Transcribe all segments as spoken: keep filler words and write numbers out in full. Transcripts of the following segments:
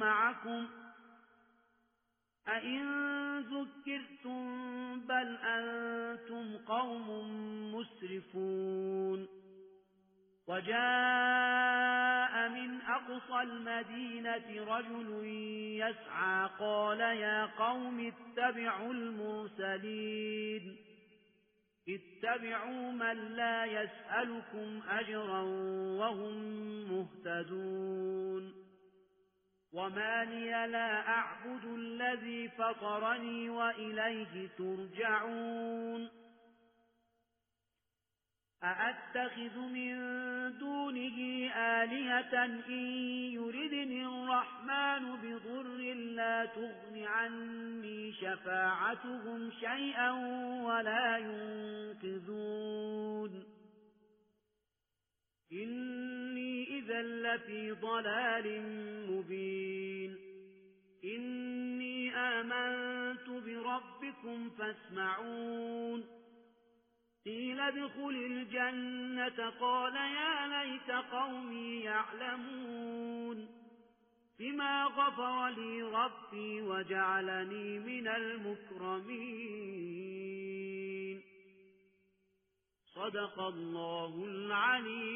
معكم أئن ذكرتم بل أنتم قوم مسرفون وجاء من أقصى المدينة رجل يسعى قال يا قوم اتبعوا المرسلين اتبعوا من لا يسألكم أجرا وهم مهتدون وما لي لا أعبد الذي فطرني وإليه ترجعون أأتخذ من دونه آلهة إن يردني الرحمن بضر لا تغن عني شفاعتهم شيئا ولا ينقذون إني إذا لفي ضلال مبين إني آمنت بربكم فاسمعون قيل ادخل الجنة قال يا ليت قومي يعلمون بما غفر لي ربي وجعلني من المكرمين صدق الله العلي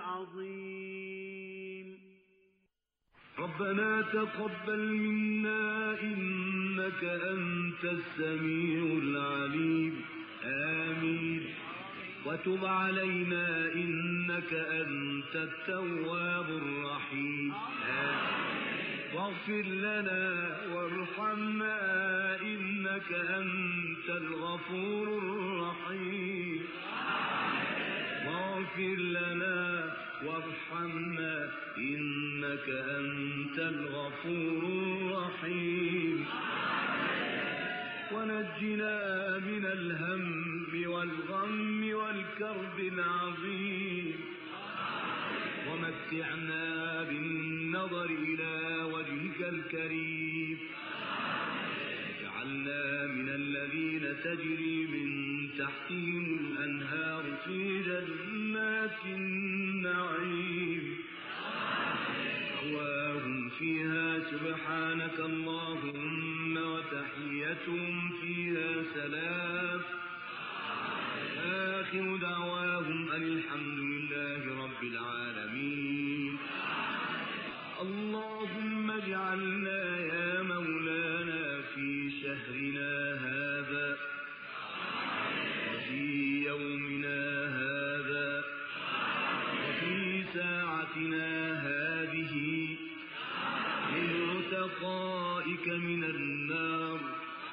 العظيم. ربنا تقبل منا إنك أنت السميع العليم آمين وتب علينا إنك أنت التواب الرحيم آمين واغفر لنا وارحمنا إنك أنت الغفور الرحيم واغفر لنا وارحمنا إنك أنت الغفور الرحيم ونجنا من الهم والغم والكرب العظيم ومتعنا بالنظر إلى وجهك الكريم واجعلنا من الذين تجري من تحتهم الأنهار في جنات النعيم دعواهم فيها سبحانك اللهم وتحيتهم فيها سلام آخر دعواهم أن الحمد لله رب العالمين. اللهم اجعلنا يا مولانا في شهرنا هذا وفي يومنا هذا وفي ساعتنا هذه من عتقائك من النار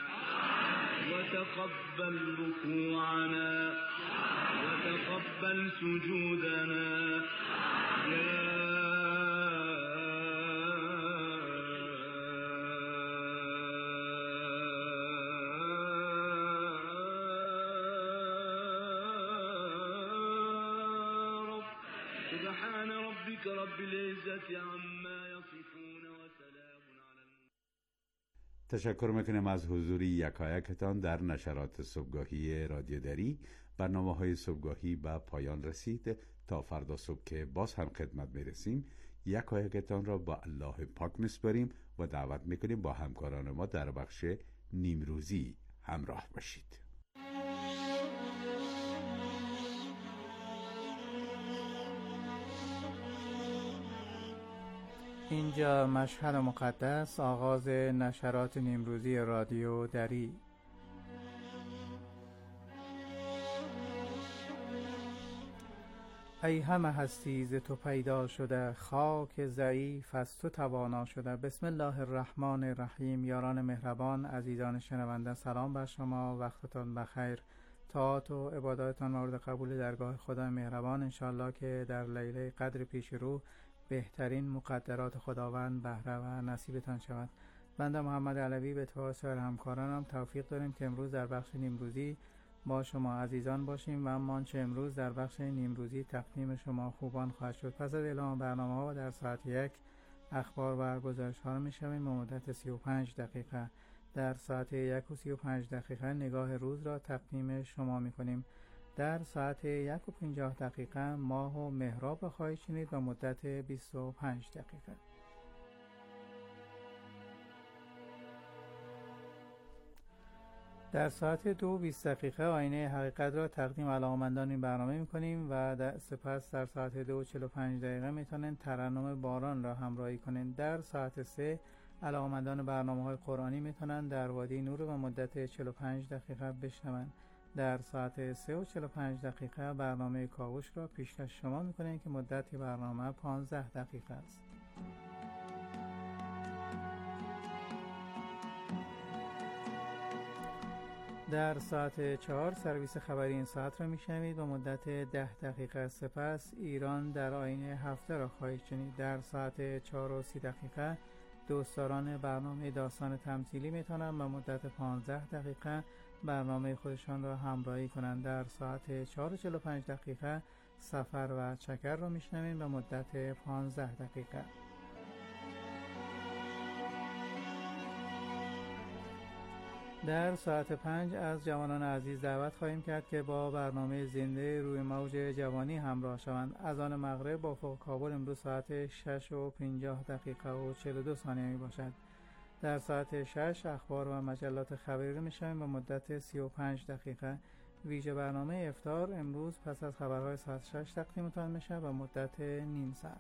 وتقبل ركوعنا وتقبل سجودنا يا سبحان ربك رب العزة عما يصفون وسلام على المرسلين. تشکر میکنم از حضور یکایکتان در نشرات صبحگاهی رادیو دری. برنامه‌های صبحگاهی به پایان رسید. تا فردا صبح که باز هم خدمت میرسیم یکایکتان را با الله پاک میسپاریم و دعوت میکنیم با همکاران ما در بخش نیمروزی همراه باشید. اینجا مشهد مقدس، آغاز نشرات نیمروزی رادیو دری. ای همه هستی ز تو پیدا شده، خاک ضعیف از تو توانا شده. بسم الله الرحمن الرحیم. یاران مهربان، عزیزان شنونده، سلام بر شما، وقتتان بخیر. طاعات و عباداتتان مورد قبول درگاه خدا مهربان. انشالله که در لیله قدر پیش رو بهترین مقدرات خداوند بهره و نصیبتان شود. بنده محمد علوی به اتفاق سایر همکارانم توفیق داریم که امروز در بخش نیمروزی با شما عزیزان باشیم و اما آنچه امروز در بخش نیمروزی تقدیم شما خوبان خواهد شد. پس از اعلام برنامه ها در ساعت یک اخبار و گزارش ها را می شنویم به مدت سی و پنج دقیقه. در ساعت یک و سی و پنج دقیقه نگاه روز را تقدیم شما می کنیم. در ساعت یک و پنجاه دقیقه ماه و محراب خواهید شنید به مدت بیست و پنج دقیقه. در ساعت دو و بیست دقیقه آینه حقیقت را تقدیم علاقه‌مندان این برنامه می‌کنیم و در سپس در ساعت دو و چهل و پنج دقیقه میتونن ترنم باران را همراهی کنین. در ساعت سه علاقه‌مندان برنامه‌های قرآنی میتونن در وادی نور و مدت چهل و پنج دقیقه بشنون. در ساعت سه و چهل و پنج دقیقه برنامه کاوش را پیشکش شما میکنین که مدت برنامه پانزده دقیقه است. در ساعت چهار سرویس خبری این ساعت را میشنوید و مدت ده دقیقه. سپس ایران در آینه هفته را خواهید شنید. در ساعت چهار و سی دقیقه دوستداران برنامه داستان تمثیلی میتونن به مدت پانزده دقیقه برنامه خودشان را همراهی کنند. در ساعت چهار و چهل و پنج دقیقه سفر و چکر را میشنوید به مدت پانزده دقیقه. در ساعت پنج از جوانان عزیز دعوت خواهیم کرد که با برنامه زنده روی موج جوانی همراه شوند. اذان مغرب با افق کابل امروز ساعت شش و پنجاه دقیقه و چهل و دو ثانیه می باشد. در ساعت شش اخبار و مجلات خبری را میشنویم به مدت سی و پنج دقیقه. ویژه برنامه افطار امروز پس از خبرهای ساعت شش تقدیمتان میشه به مدت نیم ساعت.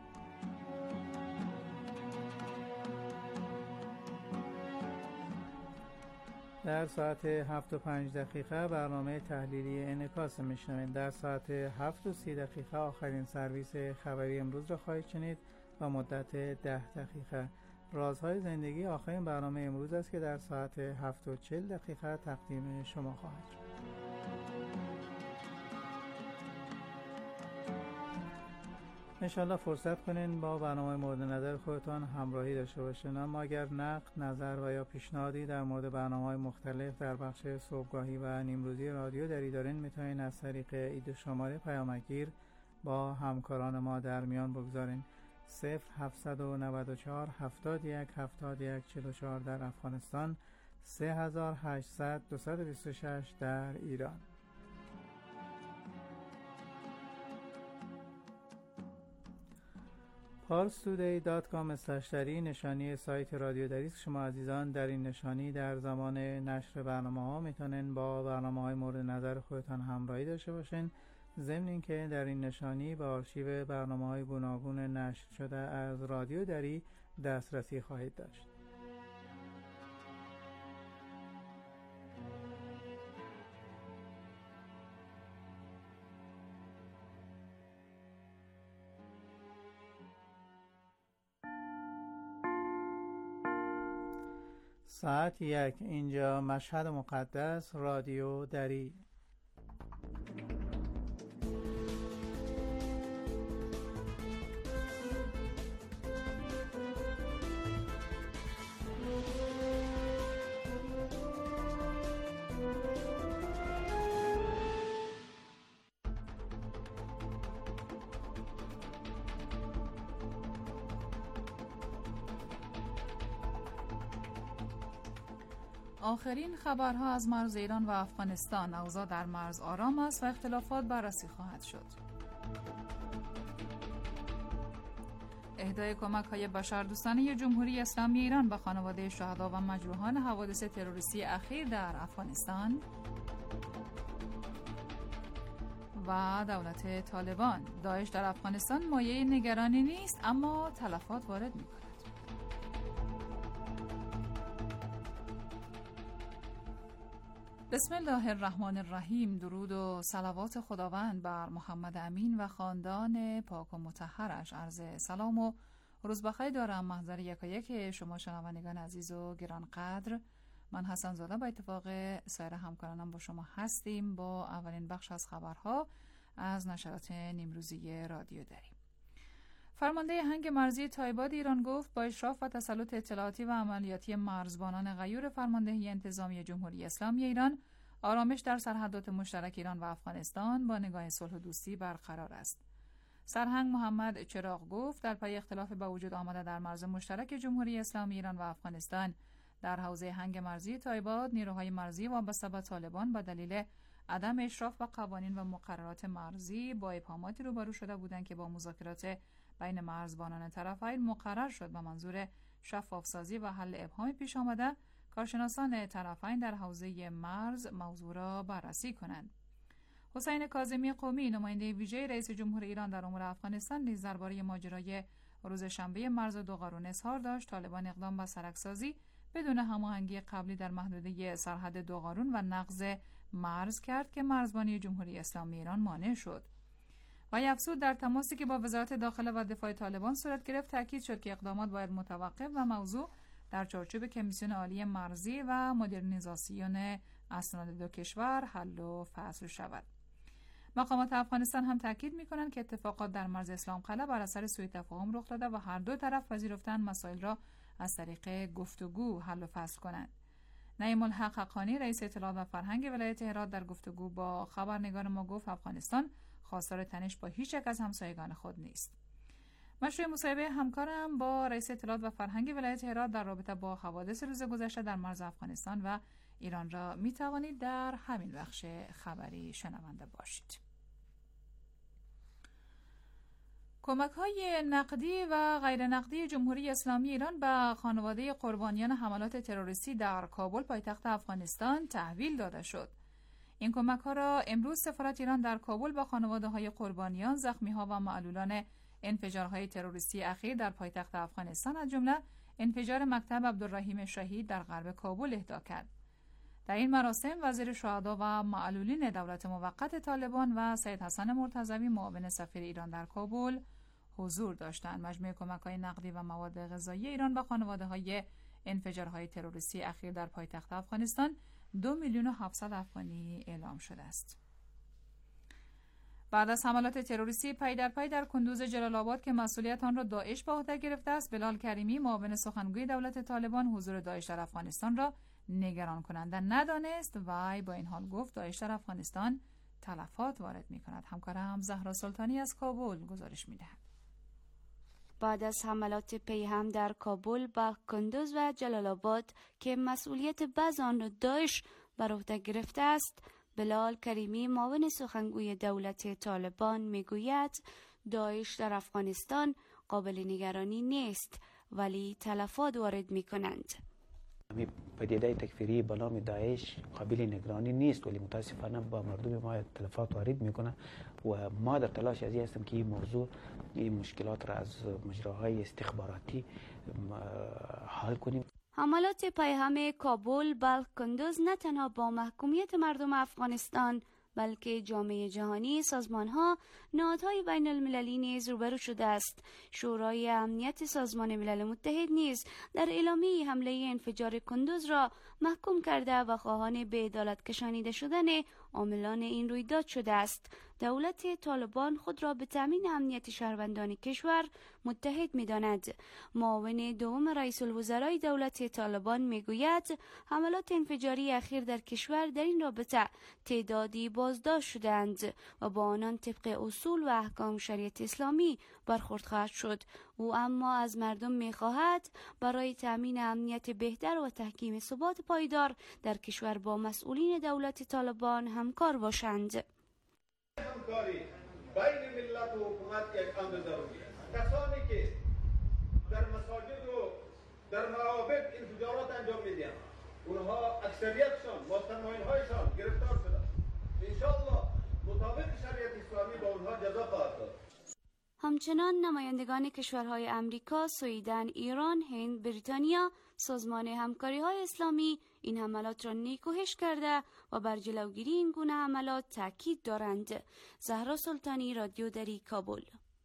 در ساعت هفت و پنج دقیقه برنامه تحلیلی انعکاس میشنوید. در ساعت هفت و سی دقیقه آخرین سرویس خبری امروز را خواهید شنید و مدت ده دقیقه. رازهای زندگی آخرین برنامه امروز است که در ساعت هفت و چهل دقیقه تقدیم شما خواهد شد. انشالله فرصت کنین با برنامه مورد نظر خودتان همراهی داشته باشین. اما اگر نقد، نظر و یا پیشنهادی در مورد برنامه‌های مختلف در بخش صبحگاهی و نیمروزی رادیو دری دارین میتونین از طریق ایده شماره پیامگیر با همکاران ما در میان بگذارین. صفر هفتصد و نود و چهار هفتاد و یک هفتاد و یک چهل و چهار در افغانستان، سه هزار و هشتصد دویست و بیست و شش در ایران. پارس تودی دات کام اسلش دری نشانی سایت رادیو دری است. شما عزیزان در این نشانی در زمان نشر برنامه ها میتونین با برنامه های مورد نظر خودتان همراهی داشته باشین. ضمن اینکه در این نشانی به آرشیو برنامه های گوناگون نشر شده از رادیو دری دسترسی خواهید داشت. ساعت یک، اینجا مشهد مقدس، رادیو دری. آخرین خبرها از مرز ایران و افغانستان. اوضاع در مرز آرام است و اختلافات بررسی خواهد شد. اهدای کمک‌های بشردوستانه جمهوری اسلامی ایران به خانواده شهدا و مجروحان حوادث تروریستی اخیر در افغانستان. و دولت طالبان: داعش در افغانستان مایه نگرانی نیست اما تلفات وارد می‌کند. بسم الله الرحمن الرحیم. درود و صلوات خداوند بر محمد امین و خاندان پاک و مطهرش. عرض سلام و روز بخیر دارم محضر یکایک شما شنوندگان عزیز و گرانقدر. من حسن زاده با اتفاق سایر همکارانم با شما هستیم با اولین بخش از خبرها از نشرات نیمروزی رادیو دری. فرمانده هنگ مرزی تایباد ایران گفت با اشراف و تسلط اطلاعاتی و عملیاتی مرزبانان غیور فرماندهی انتظامی جمهوری اسلامی ایران، آرامش در سرحدات مشترک ایران و افغانستان با نگاه صلح و دوستی برقرار است. سرهنگ محمد چراغ گفت در پی اختلاف به وجود آمده در مرز مشترک جمهوری اسلامی ایران و افغانستان در حوزه هنگ مرزی تایباد، نیروهای مرزی وابسته به طالبان به دلیل عدم اشراف به قوانین و مقررات مرزی با ابهاماتی روبرو شده بودند که با مذاکرات بین مرزبانان طرفین مقرر شد به منظور شفافسازی و حل ابهام پیش آمده کارشناسان طرفین در حوزه مرز موضوع را بررسی کنند. حسین کاظمی قمی، نماینده ویژه رئیس جمهور ایران در امور افغانستان، نیز درباره ماجرای روز شنبه مرز دوقارون اظهار داشت طالبان اقدام به سرکسازی بدون هماهنگی قبلی در محدوده سرحد دوقارون و نقض مرز کرد که مرزبانی جمهوری اسلامی ایران مانع شد. و افزود در تماسی که با وزارت داخله و دفاع طالبان صورت گرفت تاکید شد که اقدامات باید متوقف و موضوع در چارچوب کمیسیون عالی مرزی و مدرنیزاسیون اسناد دو کشور حل و فصل شود. مقامات افغانستان هم تاکید می‌کنند که اتفاقات در مرز اسلام قلعه بر اثر سوء تفاهم رخ داده و هر دو طرف پذیرفتند مسائل را از طریق گفتگو حل و فصل کنند. نعیم الحق حقانی، رئیس اطلاعات و فرهنگ ولایت هرات، در گفتگو با خبرنگار ما گفت افغانستان خواستار تنش با هیچ یک از همسایگان خود نیست. مشروع مصاحبه همکارم با رئیس اطلاعات و فرهنگ ولایت هرات در رابطه با حوادث روز گذشته در مرز افغانستان و ایران را می توانید در همین بخش خبری شنونده باشید. کمک‌های نقدی و غیر نقدی جمهوری اسلامی ایران به خانواده قربانیان حملات تروریستی در کابل پایتخت افغانستان تحویل داده شد. این کمک‌ها را امروز سفارت ایران در کابل با خانواده‌های قربانیان، زخمی‌ها و معلولان انفجارهای تروریستی اخیر در پایتخت افغانستان از جمله انفجار مکتب عبدالرحیم شهید در غرب کابل اهدا کرد. در این مراسم وزیر شهدا و معلولین دولت موقت طالبان و سید حسن مرتضوی معاون سفیر ایران در کابل حضور داشتند. مجموع کمک‌های نقدی و مواد غذایی ایران به خانواده‌های انفجارهای تروریستی اخیر در پایتخت افغانستان دو میلیون و هفتصد افغانی اعلام شده است. بعد از حملات تروریستی پی در پی در کندوز جلال آباد که مسئولیت آن را داعش به عهده گرفته است، بلال کریمی معاون سخنگوی دولت طالبان حضور داعش در افغانستان را نگران کننده ندانست و با این حال گفت داعش در افغانستان تلفات وارد می کند. همکارم زهرا سلطانی از کابل گزارش می دهد. بعد از حملات پیهم در کابل با کندوز و جلال آباد که مسئولیت بعض آن را داعش بر عهده گرفته است، بلال کریمی معاون سخنگوی دولت طالبان میگوید داعش در افغانستان قابل نگرانی نیست ولی تلفات وارد می کنند. پدیده تکفیری به نام داعش قابل نگرانی نیست ولی متاسفانه با مردم ما تلفات وارد میکنه و ما در تلاش از این هستیم که این موضوع این مشکلات را از مجراهای استخباراتی حل کنیم. حملات پیهم کابل بلخ کندوز نه تنها با محکومیت مردم افغانستان بلکه جامعه جهانی، سازمان‌ها، نهادهای بین المللی نیز روبرو شده است. شورای امنیت سازمان ملل متحد نیز در اعلامیه حمله انفجار کندوز را محکوم کرده و خواهان به عدالت کشانیده شدن عاملان این رویداد شده است. دولت طالبان خود را به تامین امنیت شهروندان کشور متحد می‌داند. معاون دوم رئیس الوزرای دولت طالبان میگوید حملات انفجاری اخیر در کشور در این رابطه تعدادی بازداشت شدند و با آنان طبق اصول و احکام شریعت اسلامی برخورد خواهد شد. او اما از مردم می‌خواهد برای تامین امنیت بهتر و تحکیم ثبات پایدار در کشور با مسئولین دولت طالبان همکار باشند. همکاری بین ملت و حکومت یک امر ضروری است. کسانی که در مساجد و در معابد انفجارات انجام میدهند اونها اکثریتشان مستمعین‌هایشان گرفتار شدند. انشاءالله مطابق شریعت اسلامی با اونها جزا خواهد داد. همچنان نمایندگان کشورهای امریکا، سوئیدن، ایران، هند، بریتانیا، سازمان همکاری‌های اسلامی این حملات را نیکوهش کرده و بر جلوگیری این گونه حملات تاکید دارند. زهرا سلطانی، رادیو دری، کابل.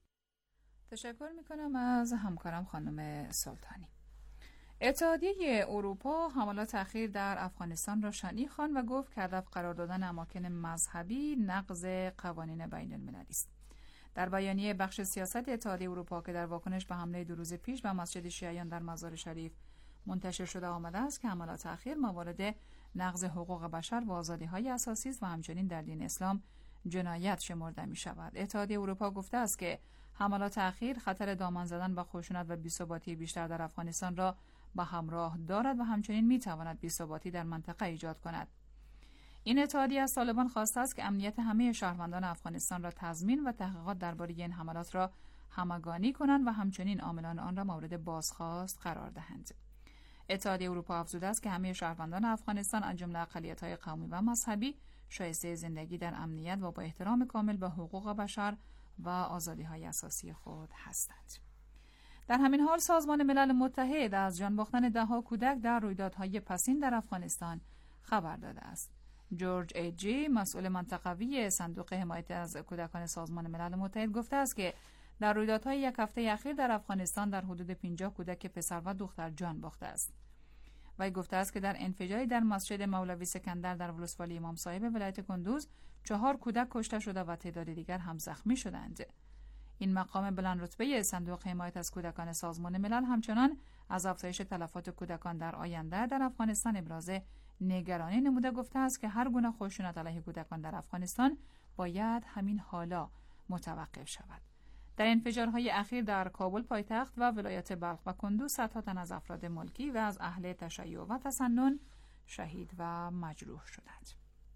تشکر می‌کنم از همکارم خانم سلطانی. اتحادیه اروپا حملات اخیر در افغانستان را شنیع خواند و گفت که هدف قرار دادن اماکن مذهبی نقض قوانین بین المللی است. در بیانیه بخش سیاست اتحادیه اروپا که در واکنش به حمله دو روز پیش به مسجد شیعیان در مزار شریف منتشر شده آمده است که حملات اخیر موارد نقض حقوق بشر و آزادی‌های اساسی است و همچنین در دین اسلام جنایت شمرده می‌شود. اتحادیه اروپا گفته است که حملات اخیر خطر دامن زدن به خشونت و بی‌ثباتی بیشتر در افغانستان را به همراه دارد و همچنین می‌تواند بی‌ثباتی در منطقه ایجاد کند. این اتحادیه از طالبان خواسته است که امنیت همه شهروندان افغانستان را تضمین و تحقیقات درباره این حملات را همگانی کنند و همچنین عاملان آن را مورد بازخواست قرار دهند. اتحادیه اروپا افزوده است که همه شهروندان افغانستان از جمله اقلیت‌های قومی و مذهبی شایسته زندگی در امنیت و با احترام کامل به حقوق بشر و آزادی‌های اساسی خود هستند. در همین حال سازمان ملل متحد از جان باختن ده‌ها کودک در رویدادهای پسین در افغانستان خبر داده است. جورج ای جی، مسئول منطقوی صندوق حمایت از کودکان سازمان ملل متحد گفته است که در رویدادهای یک هفته اخیر در افغانستان در حدود پنجاه کودک پسر و دختر جان باخته است. وی گفته است که در انفجاری در مسجد مولوی سکندر در ولسوالی امام صاحب ولایت کندوز چهار کودک کشته شده و تعداد دیگر هم زخمی شدند. این مقام بلند رتبه صندوق حمایت از کودکان سازمان ملل همچنان از افزایش تلفات کودکان در آینده در افغانستان ابراز نگرانی نموده گفته است که هر گونه خشونت علیه کودکان در افغانستان باید همین حالا متوقف شود. در انفجارهای اخیر در کابل پایتخت و ولایت بلخ و کندوز صدها تن از افراد ملکی و از اهل تشیع و تسنن شهید و مجروح شدند.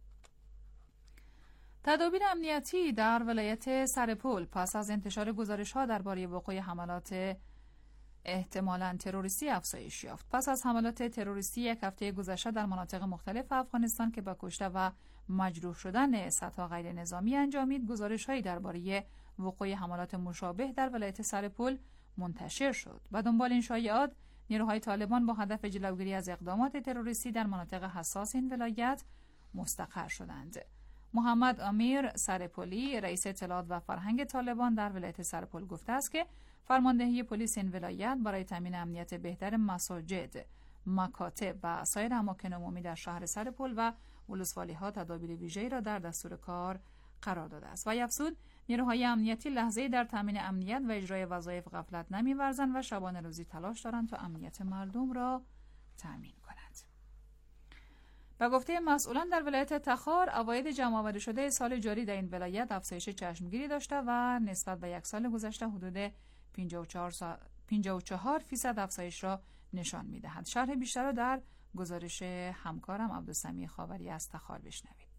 تدابیر امنیتی در ولایت سرپل پس از انتشار گزارش‌ها درباره وقوع حملات احتمالاً تروریستی افزایش یافت. پس از حملات تروریستی یک هفته گذشته در مناطق مختلف افغانستان که با کشته و مجروح شدن صدها غیر نظامی انجامید، گزارش‌هایی درباره وقوع حملات مشابه در ولایت سرپل منتشر شد. و دنبال این شایعات، نیروهای طالبان با هدف جلوگیری از اقدامات تروریستی در مناطق حساس این ولایت مستقر شدند. محمد امیر سرپلی، رئیس اطلاعات و فرهنگ طالبان در ولایت سرپل گفته است که فرماندهی پلیس این ولایت برای تامین امنیت بهتر مساجد، مکاتب و سایر اماکن عمومی در شهر سرپل و ولسوالی‌ها تدابیر ویژه‌ای را در دستور کار قرار داده است. و افزود نیروهای امنیتی لحظه‌ای در تامین امنیت و اجرای وظایف غفلت نمی‌ورزند و شبانه روزی تلاش دارند تا امنیت مردم را تامین کنند. به گفته مسئولان در ولایت تخار، عواید جمع‌آوری شده سال جاری در این ولایت افزایش چشمگیری داشته و نسبت به یک سال گذشته حدود پنجاه و چهار فیصد افزایش را نشان می‌دهد. شرح بیشتر را در گزارش همکارم عبدالسمیع خاوری از تخار بشنوید.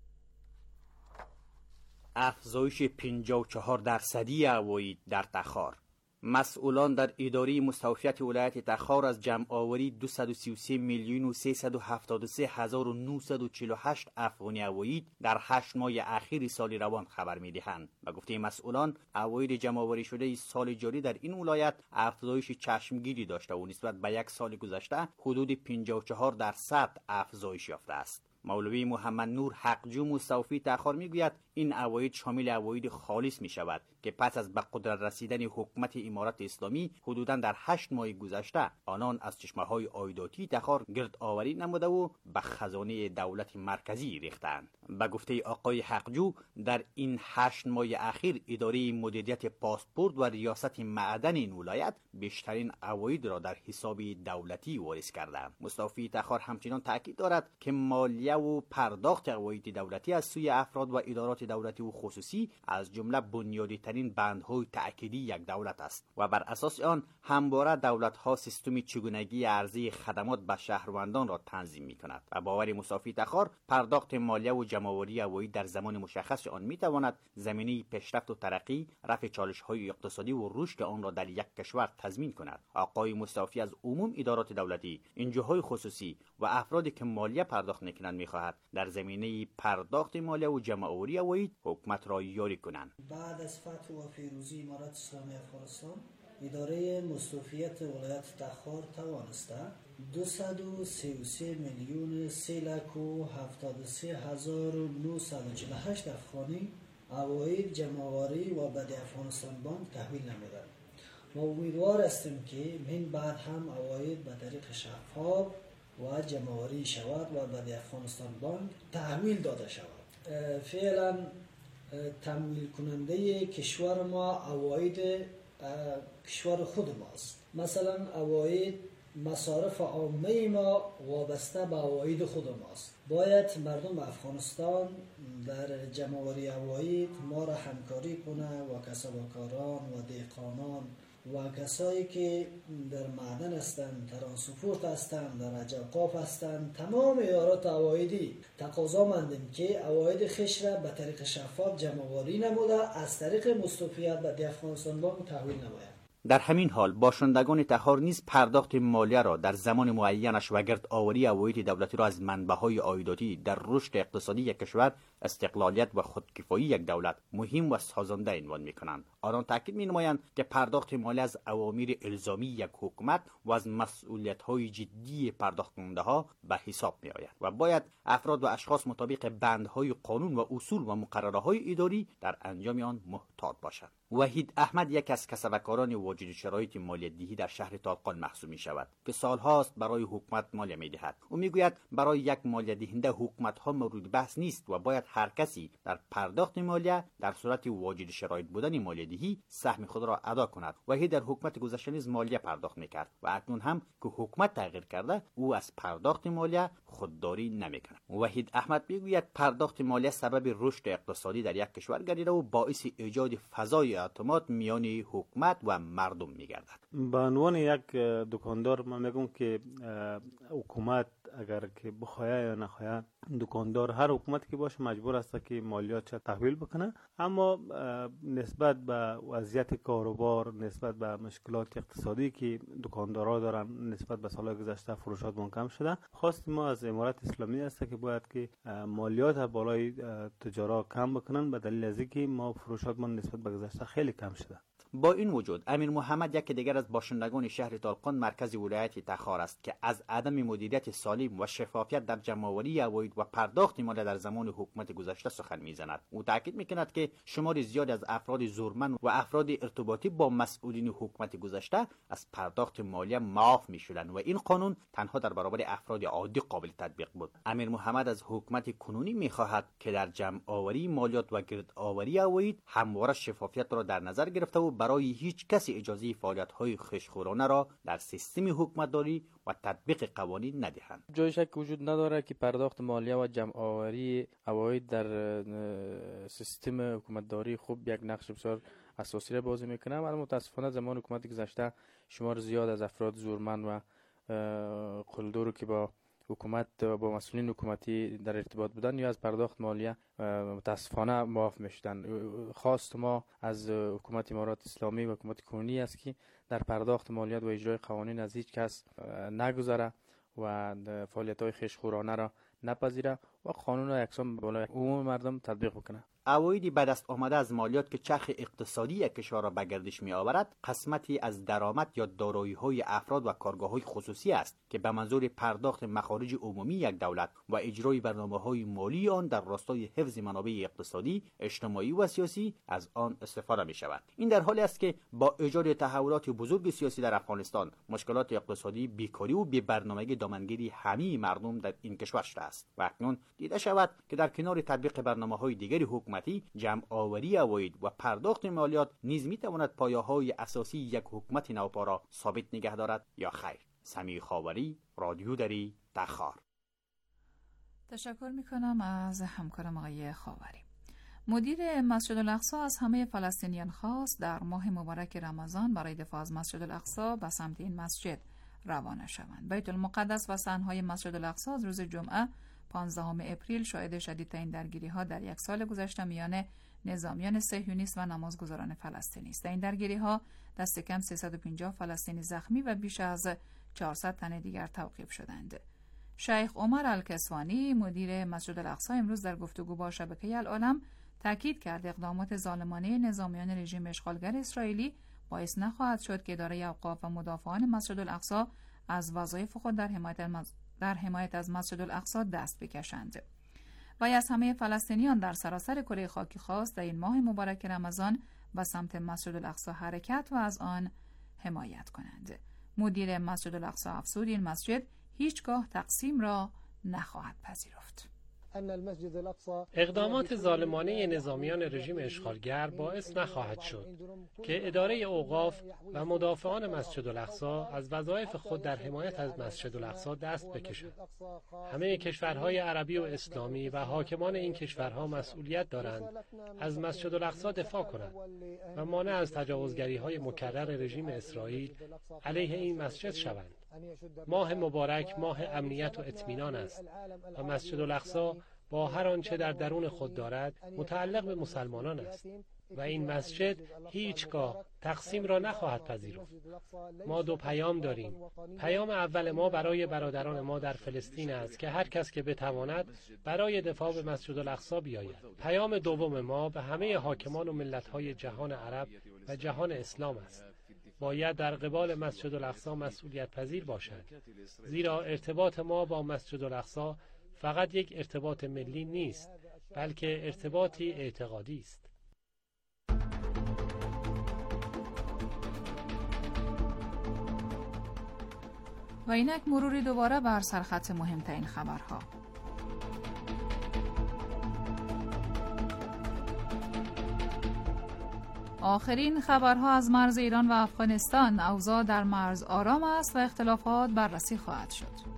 افزایش پنجاه و چهار درصدی عواید در تخار. مسئولان در اداره مستوفیت ولایت تخار از جمع آوری دویست و سی و سه میلیون و سیصد و هفتاد و سه هزار و نهصد و چهل و هشت افغانی عواید در هشت ماه اخیر سال روان خبر می‌دهند. به گفته مسئولان، عواید جمع آوری شده سال جاری در این ولایت افزایش چشمگیری داشته و نسبت به یک سال گذشته حدود پنجاه و چهار درصد افزایش یافته است. مولوی محمد نور حقجو مستوفی تخار میگوید این عواید شامل عواید خالص می شود که پس از به قدرت رسیدن حکومت امارت اسلامی حدوداً در هشت ماه گذشته آنان از چشمه‌های عایداتی تخار گرد آوری نموده و به خزانه دولت مرکزی ریختند. به گفته آقای حقجو، در این هشت ماه اخیر اداره مدیریت پاسپورت و ریاست معدن این ولایت بیشترین عواید را در حساب دولتی واریز کردند. مستوفی تخار همچنین تاکید دارد که مالیه و پرداخت عواید دولتی از سوی افراد و ادارات دولتی و خصوصی از جمله بنیادی ترین بندهای تأکیدی یک دولت است و بر اساس آن همواره دولت‌ها سیستم چگونگی عرضه خدمات به شهروندان را تنظیم می‌کند. و باور مصافی تخار، پرداخت مالیه و جمع‌آوری عواید در زمان مشخص آن می‌تواند زمینه پیشرفت و ترقی، رفع چالش‌های اقتصادی و رشد آن را در یک کشور تضمین کند. آقای مصافی از عموم ادارات دولتی، انجوهای خصوصی و افرادی که مالیه پرداخت نکنند می‌خواهد در زمینه پرداخت مالیه و جمع‌آوری عواید حکومت را یاری کنند. بعد از فتح و پیروزی امارت اسلامی افغانستان، اداره مستوفیت ولایت تخار توانسته دویست و سی و سه میلیون سه لک و هفتاد و سه هزار و نهصد و چهل و هشت افغانی عواید جمع‌آوری و به افغانستان بانک تحویل نموده. ما امیدوار هستیم که من بعد هم عواید به طریق شفاف و جمع‌آوری شود و به افغانستان بانک تحویل داده شود. فعلا تمویل کننده کشور ما عواید کشور خود ماست. مثلا عواید مصارف عامه ما وابسته به عواید خود ماست. باید مردم افغانستان در جمع‌آوری عواید ما را همکاری کنه و کسب‌وکاران و دهقانان و کسایی که در معدن هستند، ترانسپورت هستند، در عجلقاف هستند، تمام ادارات عوایدی تقاضا مندیم که عواید خش را به طریق شفاف جمع‌آوری نموده از طریق مستوفیت به افغانستان بانک تحویل نماید. در همین حال باشندگان تخار نیز پرداخت مالیه را در زمان معینش و گرد آوری عواید دولتی را از منبع‌های عایداتی در رشد اقتصادی یک کشور، استقلالیت و خودکفایی یک دولت مهم و سازنده عنوان می‌کنند. آنان تاکید می‌نمایند که پرداخت مالیه از اوامر الزامی یک حکومت و از مسئولیت‌های جدی پرداخت کننده‌ها به حساب می‌آید و باید افراد و اشخاص مطابق بندهای قانون و اصول و مقرره‌های اداری در انجام آن محتاط باشند. وحید احمد یک از کسبکاران واجد شرایط مالیه دهی در شهر طالقان محسوب می شود که سالهاست برای حکومت مالیه می دهد. او می گوید برای یک مالیه دهنده حکومت ها مورد بحث نیست و باید هر کسی در پرداخت مالیه در صورت واجد شرایط بودن مالیه دهی سهم خود را ادا کند. وحید در حکومت گذشته نیز مالیه پرداخت می کرد و اکنون هم که حکومت تغییر کرده او از پرداخت مالیه خودداری نمی کند. وحید احمد می گوید پرداخت مالیه سبب رشد اقتصادی در یک کشور گردیده و باعث ایجاد فضای اعتماد میان حکومت و مردم میگردد. به عنوان یک دکاندار من میگم که حکومت اگر که بخواه یا نخواه، دکاندار هر حکومتی که باشه مجبور است که مالیات تحویل بکنه، اما نسبت به وضعیت کاروبار، نسبت به مشکلات اقتصادی که دکاندارها دارن نسبت به سالهای گذشته فروشات کم شده. خواست ما از امارت اسلامی است که باید که مالیات بالای تجارا کم بکنن به دلیل از اینکه ما فروشات من نسبت به گذشته خیلی کم شده. با این وجود امیر محمد یک دیگر از باشندگان شهر طالقان مرکز ولایت تخار است که از عدم مدیریت سالم و شفافیت در جمع‌آوری عواید و پرداخت مالیه در زمان حکومت گذشته سخن می‌زند. او تاکید می‌کند که شمار زیادی از افراد زورمند و افراد ارتباطی با مسئولین حکومت گذشته از پرداخت مالیه معاف می‌شدند و این قانون تنها در برابر افراد عادی قابل تطبیق بود. امیر محمد از حکومت کنونی می‌خواهد که در جمع‌آوری مالیات و گردآوری عواید همواره شفافیت را در نظر گرفته و برای هیچ کسی اجازه فعالیت‌های خشخورانه را در سیستم حکومتداری و تطبیق قوانین ندهند. جای شک وجود نداره که پرداخت مالیه و جمع‌آوری عواید در سیستم حکومتداری خوب یک نقش بسیار اساسی را بازی میکنه، اما متاسفانه زمان حکومت گذشته شمار زیاد از افراد زورمند و قلدر که با حکومت و با مسئولین حکومتی در ارتباط بودن یا از پرداخت مالیه متاسفانه معاف میشدن. خواست ما از حکومت امارات اسلامی و حکومت کنونی است که در پرداخت مالیات و اجرای قوانین از هیچ کس نگذره و فعالیت‌های خشخورانه را نپذیره و قانون را یکسان بالای عموم مردم تطبیق بکنه. عوایدی به دست آمده از مالیات که چرخ اقتصادی یک کشور را به گردش می آورد، قسمتی از درآمد یا دارایی‌های افراد و کارگاه‌های خصوصی است که به منظور پرداخت مخارج عمومی یک دولت و اجرای برنامه‌های مالی آن در راستای حفظ منابع اقتصادی، اجتماعی و سیاسی از آن استفاده می شود. این در حالی است که با ایجاد تحولات بزرگ سیاسی در افغانستان، مشکلات اقتصادی، بیکاری و بی‌برنامگی دامنگیری همه مردم در این کشور شده است و اکنون دیده شود که در کنار تطبیق برنامه‌های دیگری حکومتی، جمع آوری عواید و پرداخت مالیات نیز می‌تواند پایه‌های اساسی یک حکومت نوپا را ثابت نگه دارد یا خیر. سمیع خاوری، رادیو دری، تخار. تشکر می‌کنم از همکارم آقای خاوری. مدیر مسجد الاقصی از همه فلسطینیان خواست در ماه مبارک رمضان برای دفاع از مسجد الاقصی به سمت این مسجد روانه شوند. بیت المقدس و صحن‌های مسجد الاقصی از روز جمعه پانزدهم اپریل شاهد شدیدترین درگیری‌ها در یک سال گذشته میان نظامیان صهیونیست و نمازگزاران فلسطینی است. در این درگیری‌ها دست کم سیصد و پنجاه فلسطینی زخمی و بیش از چهارصد تن دیگر توقیف شدند. شیخ عمر الکسوانی مدیر مسجد الاقصی امروز در گفتگو با شبکه العالم تاکید کرد اقدامات ظالمانه نظامیان رژیم اشغالگر اسرائیلی باعث نخواهد شد که اداره اوقاف و مدافعان مسجد الاقصی از وظایف خود در حمایت المز... در حمایت از مسجد الاقصی دست بکشند. و از همه فلسطینیان در سراسر کره خاکی خواست در این ماه مبارک رمضان به سمت مسجد الاقصی حرکت و از آن حمایت کنند. مدیر مسجد الاقصی افزود این مسجد هیچگاه تقسیم را نخواهد پذیرفت. اقدامات ظالمانه نظامیان رژیم اشغالگر باعث نخواهد شد که اداره اوقاف و مدافعان مسجد الاقصی از وظایف خود در حمایت از مسجد الاقصی دست بکشند. همه کشورهای عربی و اسلامی و حاکمان این کشورها مسئولیت دارند از مسجد الاقصی دفاع کنند و مانع از تجاوزگری‌های مکرر رژیم اسرائیل علیه این مسجد شوند. ماه مبارک ماه امنیت و اطمینان است و مسجد الاقصی با هر آنچه در درون خود دارد متعلق به مسلمانان است و این مسجد هیچگاه تقسیم را نخواهد پذیرفت. ما دو پیام داریم. پیام اول ما برای برادران ما در فلسطین است که هر کس که بتواند برای دفاع به مسجد الاقصی بیاید. پیام دوم ما به همه حاکمان و ملت‌های جهان عرب و جهان اسلام است. باید در قبال مسجد الاقصی مسئولیت پذیر باشد، زیرا ارتباط ما با مسجد الاقصی فقط یک ارتباط ملی نیست، بلکه ارتباطی اعتقادی است. و اینک مروری دوباره بر سرخط مهمترین خبرها. آخرین خبرها از مرز ایران و افغانستان. اوضاع در مرز آرام است و اختلافات بررسی خواهد شد.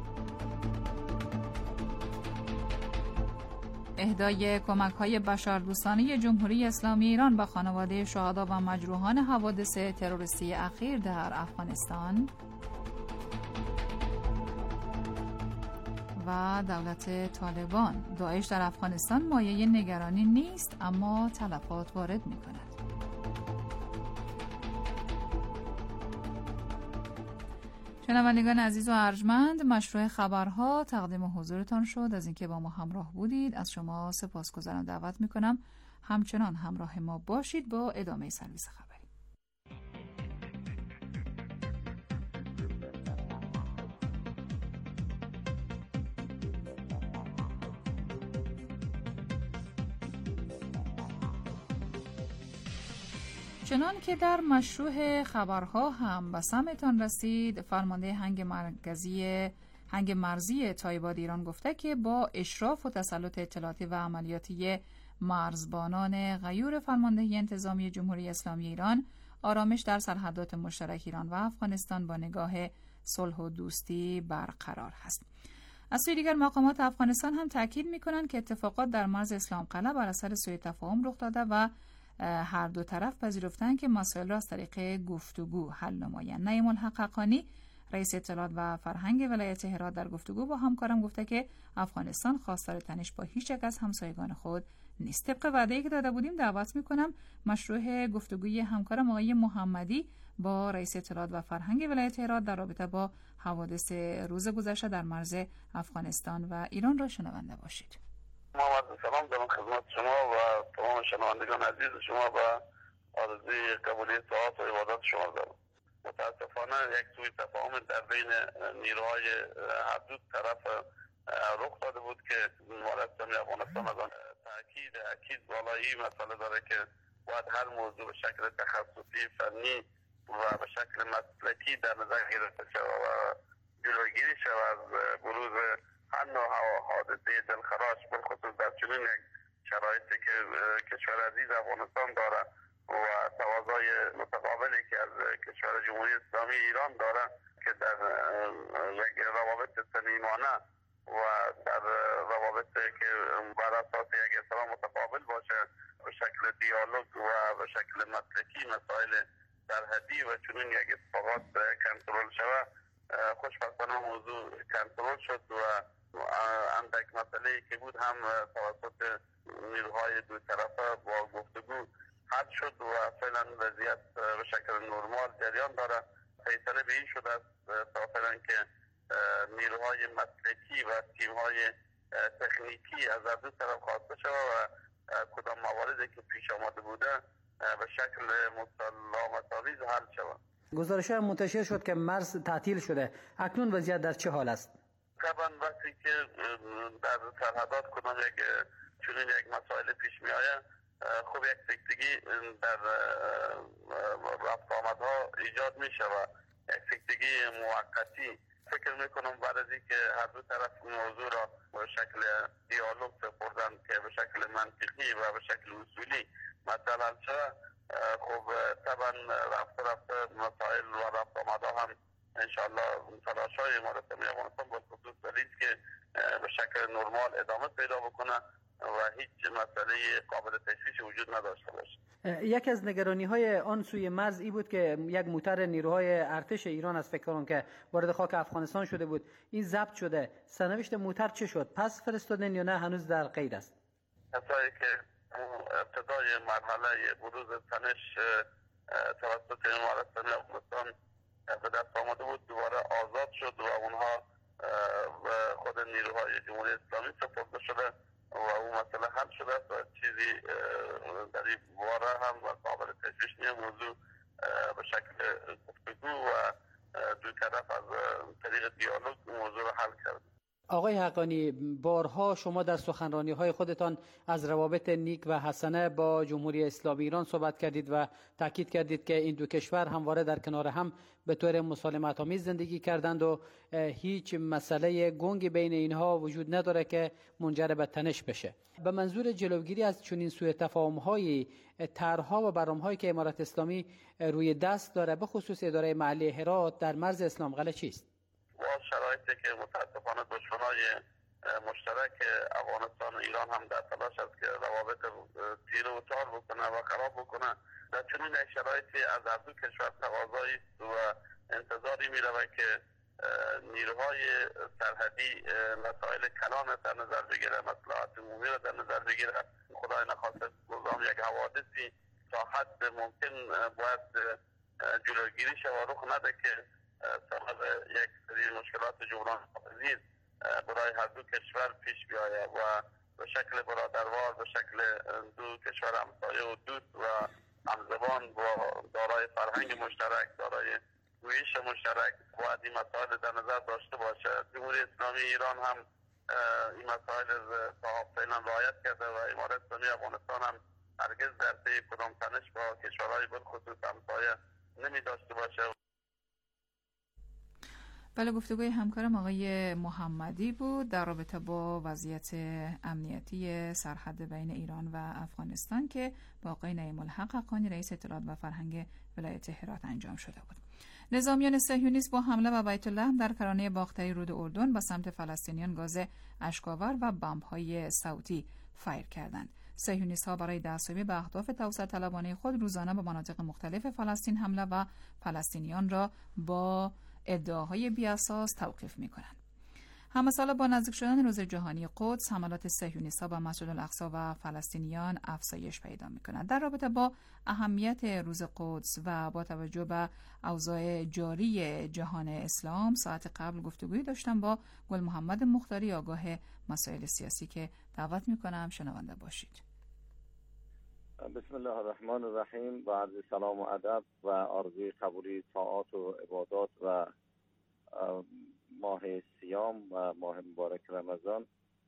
اهدای کمک‌های بشردوستانه جمهوری اسلامی ایران به خانواده شهدا و مجروحان حوادث تروریستی اخیر در افغانستان. و دولت طالبان. داعش در افغانستان مایه نگرانی نیست، اما تلفات وارد می‌کند. شنوندگان عزیز و ارجمند، مشروع خبرها تقدیم حضورتان شد. از اینکه با ما همراه بودید از شما سپاسگزارم. دعوت میکنم همچنان همراه ما باشید با ادامه سرویس خبری. چنان که در مشروع خبرها هم به سمعتان رسید، فرمانده هنگ مرکزی هنگ مرزی تایباد ایران گفته که با اشراف و تسلط اطلاعاتی و عملیاتی مرزبانان غیور فرماندهی انتظامی جمهوری اسلامی ایران، آرامش در سرحدات مشترک ایران و افغانستان با نگاه صلح و دوستی برقرار است. از سوی دیگر مقامات افغانستان هم تاکید می‌کنند که اتفاقات در مرز اسلام قلعه بر اثر سوء تفاهم رخ داده و هر دو طرف پذیرفتند که مسائل را از طریق گفتگو حل نمایند. نعیم الحق حقانی، رئیس اطلاعات و فرهنگ ولایت هرات، در گفتگو با همکارم گفته که افغانستان خواستار تنش با هیچ یک از همسایگان خود نیست. طبق وعده‌ای که داده بودیم دعوت می‌کنم مشروع گفتگوی همکارم آقای محمدی با رئیس اطلاعات و فرهنگ ولایت هرات در رابطه با حوادث روز گذشته در مرز افغانستان و ایران را شنونده باشید. محمد سلام دارم خدمت شما و تمام شنوندگان عزیز شما و آرزوی قبولی طاعات و عبادات شما دارم. متاسفانه یک سوء تفاهم در بین نیروهای هر دو طرف رخ داده بود که جمهوری اسلامی افغانستان از آن تاکید اکید بالایی مسئله داره که باید هر موضوع به شکل تخصصی فنی و به شکل مسلکی در نظر گرفته شود و جلوگیری شود از بروز هر نوع حادثه دلخراش، بالخصوص در چنین یک شرایطی که کشور عزیز افغانستان داره و تقاضای متقابلی که از کشور جمهوری اسلامی ایران داره که در یک روابط صمیمانه و در روابط که بر اساس یک احترام متقابل باشه به شکل دیالوگ و به شکل مسلکی مسائل سرحدی و چنین یک اتفاقات کنترل شود. خوشبختانه موضوع کنترل شد و اندک مسئله که بود هم توسط نیروهای دو طرفه با گفتگو حل شد و فعلا وضعیت به شکل نرمال جریان داره. فیصله به این شده است تا فعلا که نیروهای مسلکی و تیم‌های تکنیکی از هر دو طرف خواسته شود و کدام مواردی که پیش آمده بوده به شکل مسالمت‌آمیز حل شود. گزارش‌های منتشر شد که مرز تعطیل شده. اکنون وضعیت در چه حال است؟ طبعا وقتی که در سرحدات کدام یک چنین یک مسائل پیش می آید، خب یک سکتگی در رفت آمدها ایجاد می شود، یک سکتگی موقتی. فکر می کنم بعد از اینکه هر دو طرف موضوع را به شکل دیالوگ سپردن که به شکل منطقی و به شکل اصولی مثلا شود، خب طبعا رفته رفته مسائل و رفت آمدها هم انشاءالله تلاش‌های امارات اسلامی افغانستان با خصوص دلیل که به شکل نرمال ادامه پیدا بکنه و هیچ مسئله قابل تشویش وجود نداشته باشه. یک از نگرانی های آن سوی مرز ای بود که یک موتر نیروهای ارتش ایران از فکر کنم که وارد خاک افغانستان شده بود، این ضبط شده. سرنوشت موتر چه شد؟ پس فرستادن یا نه هنوز در قید است؟ کسایی که ابتدای مرحله بروز تنش توسط امارت اسلامی افغانستان به دست آمده بود دوباره آزاد شد و اونها خود نیروهای جمهوری اسلامی سپرده شده و اون مسئله حل شده است و چیزی در این باره هم قابل تشویش نیست. موضوع به شکل گفتگو و دو طرف از طریق دیالوگ موضوع را حل کرد. آقای حقانی، بارها شما در سخنرانی‌های خودتان از روابط نیک و حسنه با جمهوری اسلامی ایران صحبت کردید و تاکید کردید که این دو کشور همواره در کنار هم به طور مسالمت‌آمیز زندگی کردند و هیچ مسئله گنگی بین اینها وجود نداره که منجر به تنش بشه. به منظور جلوگیری از چنین سوء تفاهم‌های، طرح‌ها و برنامه‌هایی که امارت اسلامی روی دست داره، به خصوص اداره محلی هرات در مرز اسلام قلعه چیست؟ با شرایطی که متاسفانه دشمنای مشترک افغانستان و ایران هم در تلاش است که روابط تیر و تار بکنه و خراب بکنه، در چنین شرایطی از هر دو کشور تقاضایی و انتظاری می‌رود که نیروهای سرحدی مسائل کلان در نظر بگیره، مصلحت عمومی را در نظر بگیره. خدای نخواسته گذام یک حوادثی تا حد ممکن باید جلوگیری شود و رخ نده که سبب یک سری مشکلات جبران ناپذیر برای هر دو کشور پیش بیاید و به شکل برادروار، به شکل دو کشور همسایه و دوست و همزبان با دارای فرهنگ مشترک، دارای گویش مشترک باید این مسائل در نظر داشته باشه. جمهوری اسلامی ایران هم این مسائل تا فعلا رعایت کرده و امارت اسلامی افغانستان هم هرگز در پی کدام تنش با کشورهای بالخصوص همسایه نمی داشته باشه. بله، گفتگوی همکارم آقای محمدی بود در رابطه با وضعیت امنیتی سرحد بین ایران و افغانستان که با آقای نعیم الحق حقانی رئیس اطلاعات و فرهنگ ولایت هرات انجام شده بود. نظامیان صهیونیست با حمله به بیت لحم در کرانه باختری رود اردن به سمت فلسطینیان گاز اشک‌آور و بمب‌های صوتی فایر کردند. صهیونیست‌ها برای دستیابی به اهداف توسعه طلبانه خود روزانه به مناطق مختلف فلسطین حمله و فلسطینیان را با ادعاهای بی‌اساس توقیف می‌کنند. همساله با نزدیک شدن روز جهانی قدس، حملات صهیونیست‌ها به مسجد الاقصی و فلسطینیان افزایش پیدا می‌کند. در رابطه با اهمیت روز قدس و با توجه به اوضاع جاری جهان اسلام، ساعت قبل گفتگویی داشتم با گل محمد مختاری، آگاه مسائل سیاسی، که دعوت می‌کنم شنونده باشید. بسم الله الرحمن الرحیم. با عرض سلام و ادب و آرزوی قبولی طاعات و عبادات و ماه صیام و ماه مبارک رمضان.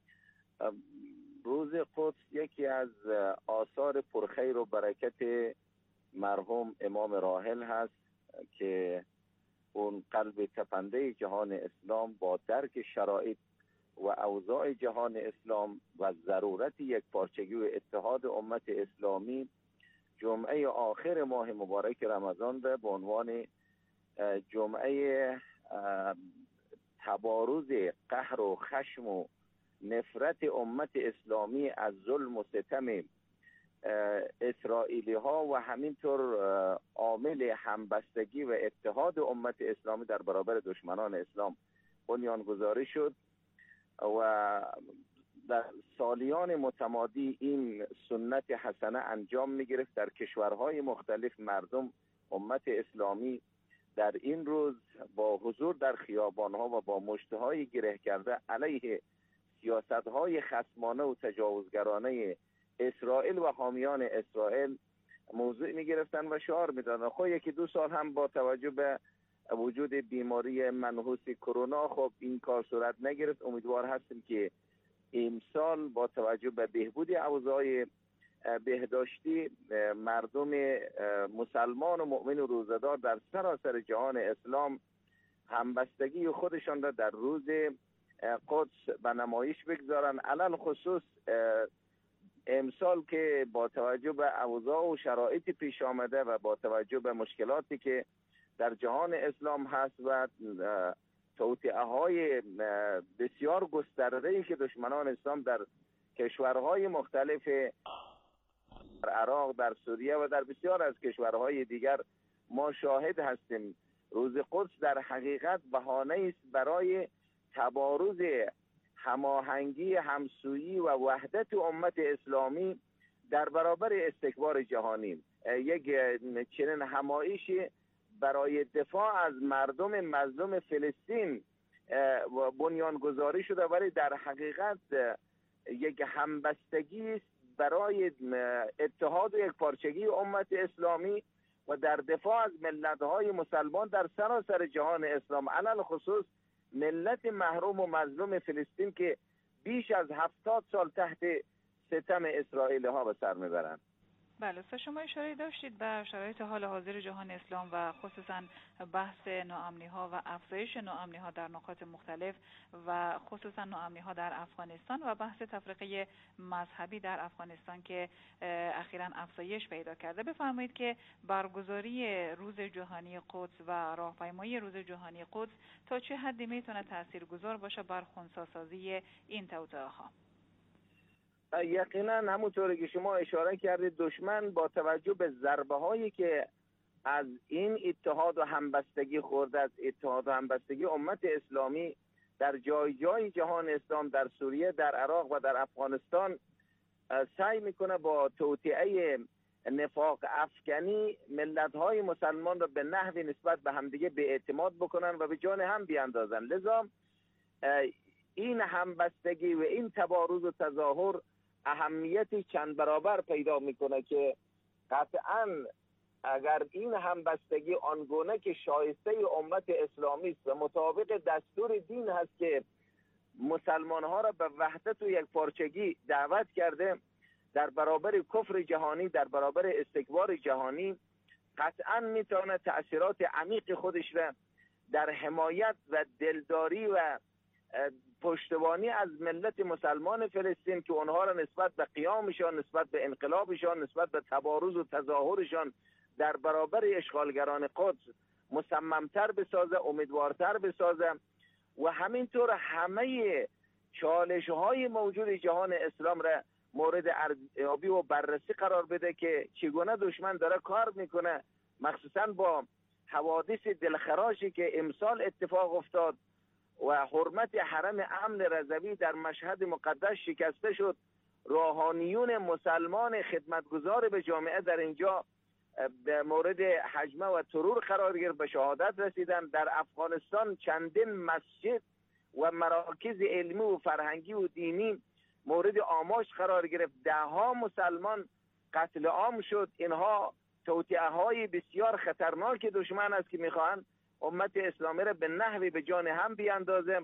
روز قدس یکی از آثار پرخیر و برکت مرحوم امام راحل هست که اون قلب تپنده جهان اسلام با درک شرایط و اوضاع جهان اسلام و ضرورت یک پارچگی و اتحاد امت اسلامی، جمعه آخر ماه مبارک رمضان را به عنوان جمعه تبارز قهر و خشم و نفرت امت اسلامی از ظلم و ستم اسرائیلی ها و همینطور عامل همبستگی و اتحاد امت اسلامی در برابر دشمنان اسلام بنیانگذاری شد و در سالیان متمادی این سنت حسنه انجام می گرفت. در کشورهای مختلف مردم امت اسلامی در این روز با حضور در خیابانها و با مشتهای گره کرده علیه سیاستهای خصمانه و تجاوزگرانه اسرائیل و حامیان اسرائیل موضوع می گرفتن و شعار می دادن. خب یکی دو سال هم با توجه به وجود بیماری منحوس کرونا خب این کار صورت نگرفت. امیدوار هستیم که امسال با توجه به بهبود اوضاع بهداشتی مردم مسلمان و مؤمن و روزدار در سراسر جهان اسلام همبستگی خودشان را در روز قدس به نمایش بگذارن. علل خصوص امسال که با توجه به اوضاع و شرایط پیش آمده و با توجه به مشکلاتی که در جهان اسلام هست و توطئه های بسیار گسترده‌ای که دشمنان اسلام در کشورهای مختلف در عراق، در سوریه و در بسیار از کشورهای دیگر ما شاهد هستیم. روز قدس در حقیقت بهانه است برای تبارز هماهنگی، همسویی و وحدت امت اسلامی در برابر استکبار جهانی. یک چنین همایشی برای دفاع از مردم مظلوم فلسطین بنیانگذاری شده، ولی در حقیقت یک همبستگی است برای اتحاد و یک پارچگی امت اسلامی و در دفاع از ملت‌های مسلمان در سراسر جهان اسلام، علل خصوص ملت محروم و مظلوم فلسطین که بیش از هفتاد سال تحت ستم اسرائیل ها به سر میبرند. بله، شما اشاره داشتید به شرایط حال حاضر جهان اسلام و خصوصا بحث ناامنی ها و افزایش ناامنی ها در نقاط مختلف و خصوصا ناامنی ها در افغانستان و بحث تفرقه مذهبی در افغانستان که اخیراً افزایش پیدا کرده. بفرمایید که برگزاری روز جهانی قدس و راهپیمایی روز جهانی قدس تا چه حدی میتونه تاثیرگذار باشه بر خنثی‌سازی این توطئه ها؟ یقینا همونطوری که شما اشاره کردید، دشمن با توجه به ضربه هایی که از این اتحاد و همبستگی خورده، از اتحاد و همبستگی امت اسلامی در جای جای جهان اسلام، در سوریه، در عراق و در افغانستان، سعی میکنه با توطئه نفاق افکنی ملت های مسلمان را به نحوی نسبت به همدیگه به اعتماد بکنن و به جان هم بیاندازن. لذا این همبستگی و این تبارز و تظاهر اهمیتی چند برابر پیدا میکنه که قطعاً اگر این همبستگی آنگونه که شایسته امت اسلامی است و مطابق دستور دین هست که مسلمان ها را به وحدت و یک پارچگی دعوت کرده در برابر کفر جهانی، در برابر استکبار جهانی، قطعاً میتونه تأثیرات عمیق خودش را در حمایت و دلداری و پشتوانی از ملت مسلمان فلسطین که اونها را نسبت به قیامشان، نسبت به انقلابشان، نسبت به تبارز و تظاهرشان در برابر اشغالگران قدس مصممتر بسازه، امیدوارتر بسازه و همینطور همه چالش های موجود جهان اسلام را مورد ارزیابی و بررسی قرار بده که چگونه دشمن داره کار میکنه، مخصوصا با حوادث دلخراشی که امسال اتفاق افتاد و حرمت حرم امن رضوی در مشهد مقدس شکسته شد. روحانیون مسلمان خدمتگزار به جامعه در اینجا به مورد هجمه و ترور قرار گرفت، به شهادت رسیدن. در افغانستان چندین مسجد و مراکز علمی و فرهنگی و دینی مورد آماج قرار گرفت. ده ها مسلمان قتل عام شد. اینها توطئه های بسیار خطرناک دشمن است که میخواهند امت اسلامی را به نحوی به جان هم بیاندازه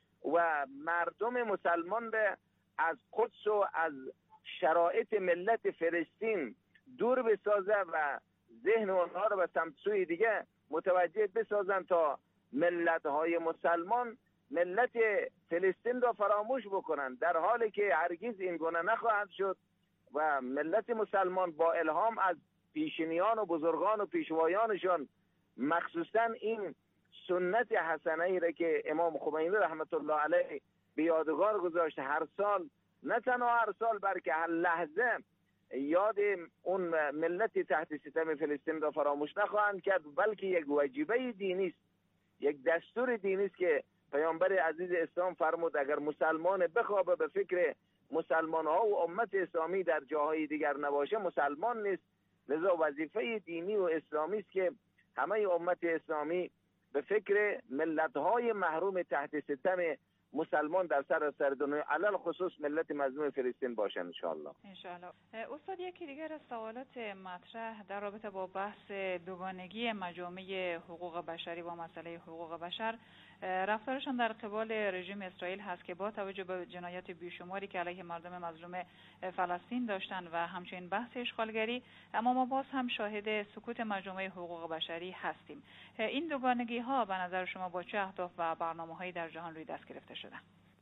و مردم مسلمان را از قدس و از شرایط ملت فلسطین دور بسازه و ذهن آنها را به سمت سوی دیگه متوجه بسازن تا ملت های مسلمان ملت فلسطین را فراموش بکنن، در حالی که هرگز این گونه نخواهد شد و ملت مسلمان با الهام از پیشینیان و بزرگان و پیشوایانشان، مخصوصا این سنت حسنه ای را که امام خمینی رحمت الله علیه به یادگار گذاشت، هر سال، نه تنها هر سال بلکه هر لحظه یاد اون ملت تحت ستم فلسطین را فراموش نخواهند کرد، بلکه یک واجبه دینی است، یک دستور دینی است که پیامبر عزیز اسلام فرمود اگر مسلمان بخوابه به فکر مسلمان ها و امت اسلامی در جاهای دیگر نباشه مسلمان نیست. لذا وظیفه دینی و اسلامی است که همه امت اسلامی به فکر ملت های محروم تحت ستم مسلمان در سراسر دنیا، علل خصوص ملت مظلوم فلسطین باشن انشاءالله. انشاءالله. استاد، یکی دیگر از سوالات مطرح در رابطه با بحث دوگانگی مجامع حقوق بشری و مسئله حقوق بشر رفتارشان در قبال رژیم اسرائیل هست که با توجه به جنایات بیشماری که علیه مردم مظلوم فلسطین داشتن و همچنین بحث اشغالگری، اما ما باز هم شاهد سکوت مجامع حقوق بشری هستیم. این دوگانگی ها به نظر شما با چه اهداف و برنامه‌هایی در جهان روی دست گرفته شدن؟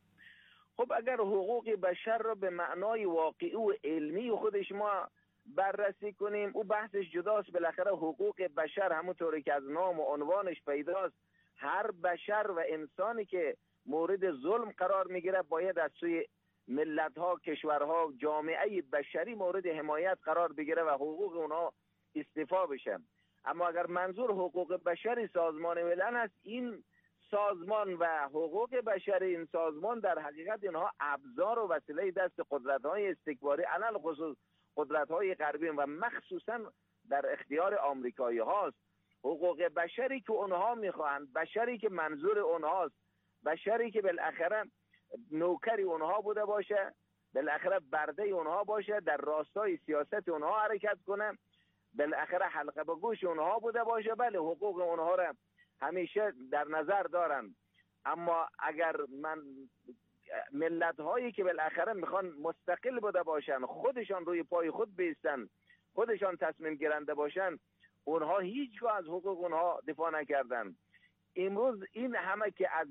خب اگر حقوق بشر را به معنای واقعی و علمی خودش ما بررسی کنیم، او بحثش جداست. بالاخره حقوق بشر همونطوری که از نام و عنوانش پیداست، هر بشر و انسانی که مورد ظلم قرار میگیره باید از سوی ملت ها، کشورها، جامعه بشری مورد حمایت قرار بگیره و حقوق اونها استیفا بشه. اما اگر منظور حقوق بشری سازمان ملل است، این سازمان و حقوق بشری این سازمان در حقیقت اینها ابزار و وسیله دست قدرت‌های استکباری، علل خصوص قدرت‌های غربی و مخصوصا در اختیار آمریکایی هاست. حقوق بشری که اونها میخواهند، بشری که منظور اونهاست، بشری که بالاخره نوکری اونها بوده باشه، بالاخره برده اونها باشه، در راستای سیاست اونها حرکت کنه، بالاخره حلقه به گوش اونها بوده باشه. بله، حقوق اونها را همیشه در نظر دارن. اما اگر من ملت هایی که بالاخره میخوان مستقل بوده باشن، خودشان روی پای خود بیستن، خودشان تصمیم گیرنده باشن، اونها هیچگاه از حقوق اونها دفاع نکردن. امروز این همه که از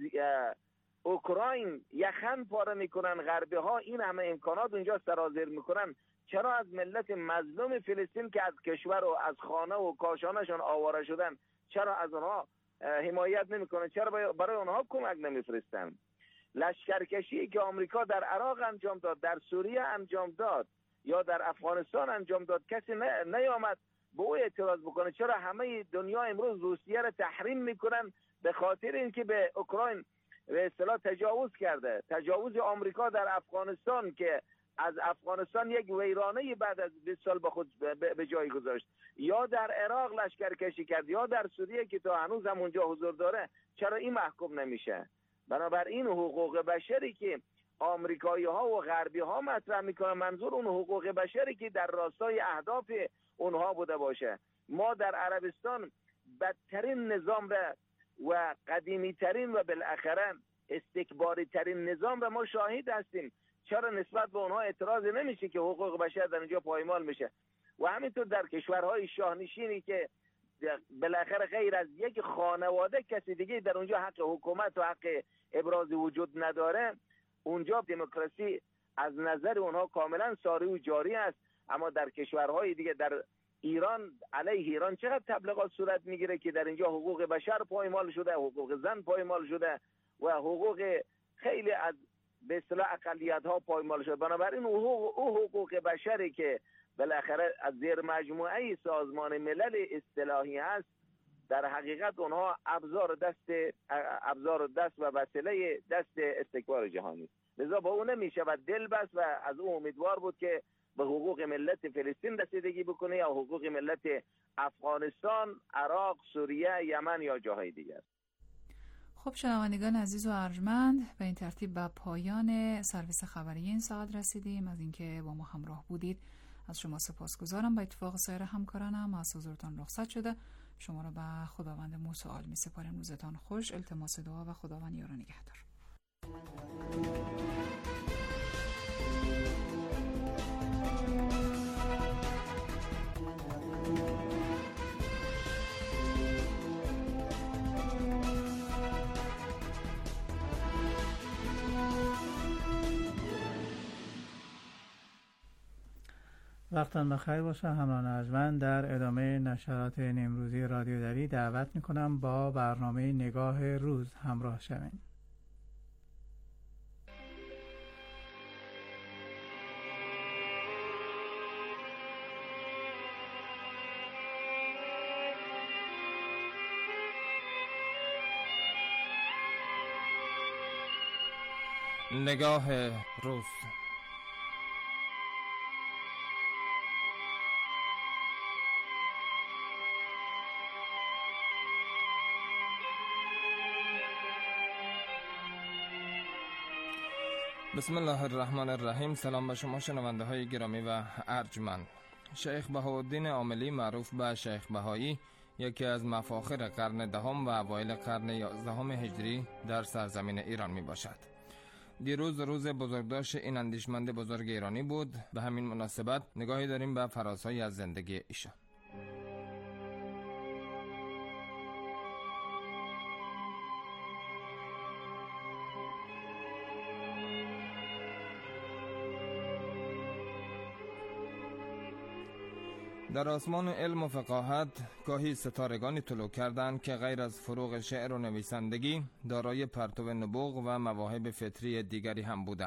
اوکراین یخن پاره میکنن غربی ها، این همه امکانات اونجا سرازیر میکنن، چرا از ملت مظلوم فلسطین که از کشور و از خانه و کاشانشان آواره شدن، چرا از اونها حمایت نمیکنن؟ چرا برای اونها کمک نمیفرستن؟ لشکرکشی که آمریکا در عراق انجام داد، در سوریه انجام داد یا در افغانستان انجام داد، کسی نیامد به او اعتراض بکنه. چرا همه دنیا امروز روسیه را تحریم میکنن؟ به خاطر اینکه به اوکراین به اصطلاح تجاوز کرده. تجاوز آمریکا در افغانستان که از افغانستان یک ویرانه بعد از بیست سال به خود به جای گذاشت، یا در عراق لشکرکشی کرد، یا در سوریه که تا هنوز هم اونجا حضور داره، چرا این محکوم نمیشه؟ بنابراین حقوق بشری که آمریکایی ها و غربی ها مطرح میکنن، منظور اون حقوق بشری که در راستای اهداف اونها بوده باشه. ما در عربستان بدترین نظام را و قدیمی ترین و بالاخره استکباری ترین نظام را ما شاهد هستیم. چرا نسبت به اونها اعتراض نمیشه که حقوق بشر در اینجا پایمال میشه؟ و همینطور در کشورهای شاهنشینی که بالاخره غیر از یک خانواده کسی دیگه در اونجا حق حکومت و حق ابراز وجود نداره، اونجا دموکراسی از نظر اونها کاملا ساری و جاری است. اما در کشورهای دیگه، در ایران، علیه ایران چقدر تبلیغات صورت میگیره که در اینجا حقوق بشر پایمال شده، حقوق زن پایمال شده و حقوق خیلی از به اصطلاح اقلیت ها پایمال شده. بنابراین او حقوق بشری که بالاخره از زیر مجموعه سازمان ملل اصطلاحی هست، در حقیقت اونها ابزار دست ابزار دست و وسیله دست استکبار جهانی. لذا با اون نمیشه و دل بست و از او امیدوار بود که به حقوق ملت فلسطین رسیدگی بکنه یا حقوق ملت افغانستان، عراق، سوریه، یمن یا جاهای دیگر. خب شنوندگان عزیز و ارجمند، به این ترتیب به پایان سرویس خبری این ساعت رسیدیم. از اینکه با ما همراه بودید از شما سپاسگزارم. به اتفاق سایر همکارانم از حضورتان رخصت شده. شما را به خداوند متعال می سپارم. روزتان خوش. التماس دعا و خداوند یار و نگهدار. وقتان بخیر باشه همراهان ارجمند. در ادامه نشرات نیمروزی رادیو دری دعوت میکنم با برنامه نگاه روز همراه شوین. نگاه روز. بسم الله الرحمن الرحیم. سلام به شما شنونده های گرامی و ارجمند. شیخ بهاءالدین عاملی معروف به شیخ بهایی یکی از مفاخر قرن دهم و اوایل قرن یازدهم هجری در سرزمین ایران می باشد. دیروز روز بزرگداشت این اندیشمند بزرگ ایرانی بود. به همین مناسبت نگاهی داریم به فرازهایی از زندگی ایشان. در آسمان علم و فقاهت گاهی ستارگانی طلوع کردند که غیر از فروغ شعر و نویسندگی دارای پرتو نبوغ و مواهب فطری دیگری هم بودند.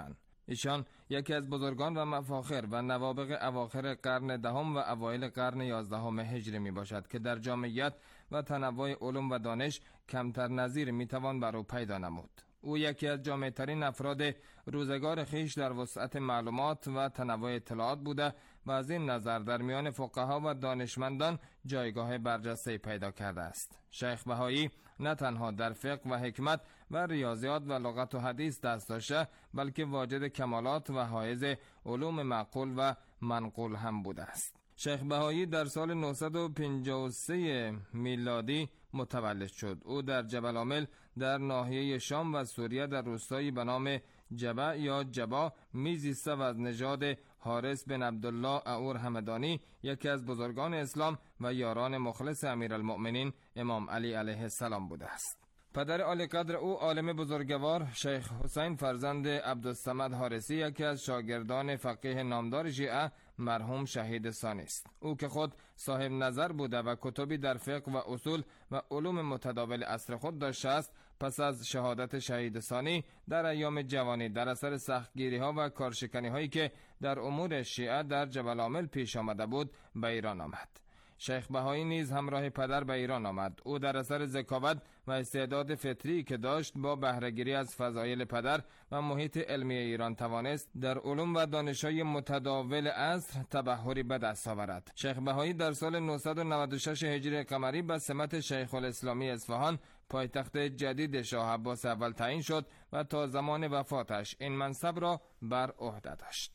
ایشان یکی از بزرگان و مفاخر و نوابغ اواخر قرن دهم و اوایل قرن یازدهم هجری می باشد که در جامعیت و تنوع علوم و دانش کمتر نظیر می توان بر او پیدا نمود. او یکی از جامع ترین افراد روزگار خیش در وسعت معلومات و تنوع اطلاعات بوده و از این نظر در میان فقها و دانشمندان جایگاه برجسته پیدا کرده است. شیخ بهایی نه تنها در فقه و حکمت و ریاضیات و لغت و حدیث دست داشته، بلکه واجد کمالات و حائز علوم معقول و منقول هم بوده است. شیخ بهایی در سال نهصد و پنجاه و سه میلادی متولد شد. او در جبل عامل در ناحیه شام و سوریه در روستایی به نام جبع یا جبا میزیسته و از نژاد حارث بن عبدالله اعور همدانی یکی از بزرگان اسلام و یاران مخلص امیرالمؤمنین امام علی علیه السلام بوده است. پدر عالی قدر او عالم بزرگوار شیخ حسین فرزند عبدالصمد حارثی یکی از شاگردان فقیه نامدار شیعه مرحوم شهید ثانی است. او که خود صاحب نظر بوده و کتبی در فقه و اصول و علوم متداول عصر خود داشته است، پس از شهادت شهید ثانی در ایام جوانی در اثر سختگیری ها و کارشکنی هایی که در امور شیعه در جبل عامل پیش آمده بود به ایران آمد. شیخ بهایی نیز همراه پدر به ایران آمد. او در اثر ذکاوت و استعداد فطری که داشت با بهره‌گیری از فضایل پدر و محیط علمی ایران توانست در علوم و دانش‌های متداول عصر تبحری به دست آورد. شیخ بهایی در سال نهصد و نود و شش هجری قمری به سمت شیخ الاسلامی اصفهان پایتخت جدید شاه عباس اول تعیین شد و تا زمان وفاتش این منصب را بر عهده داشت.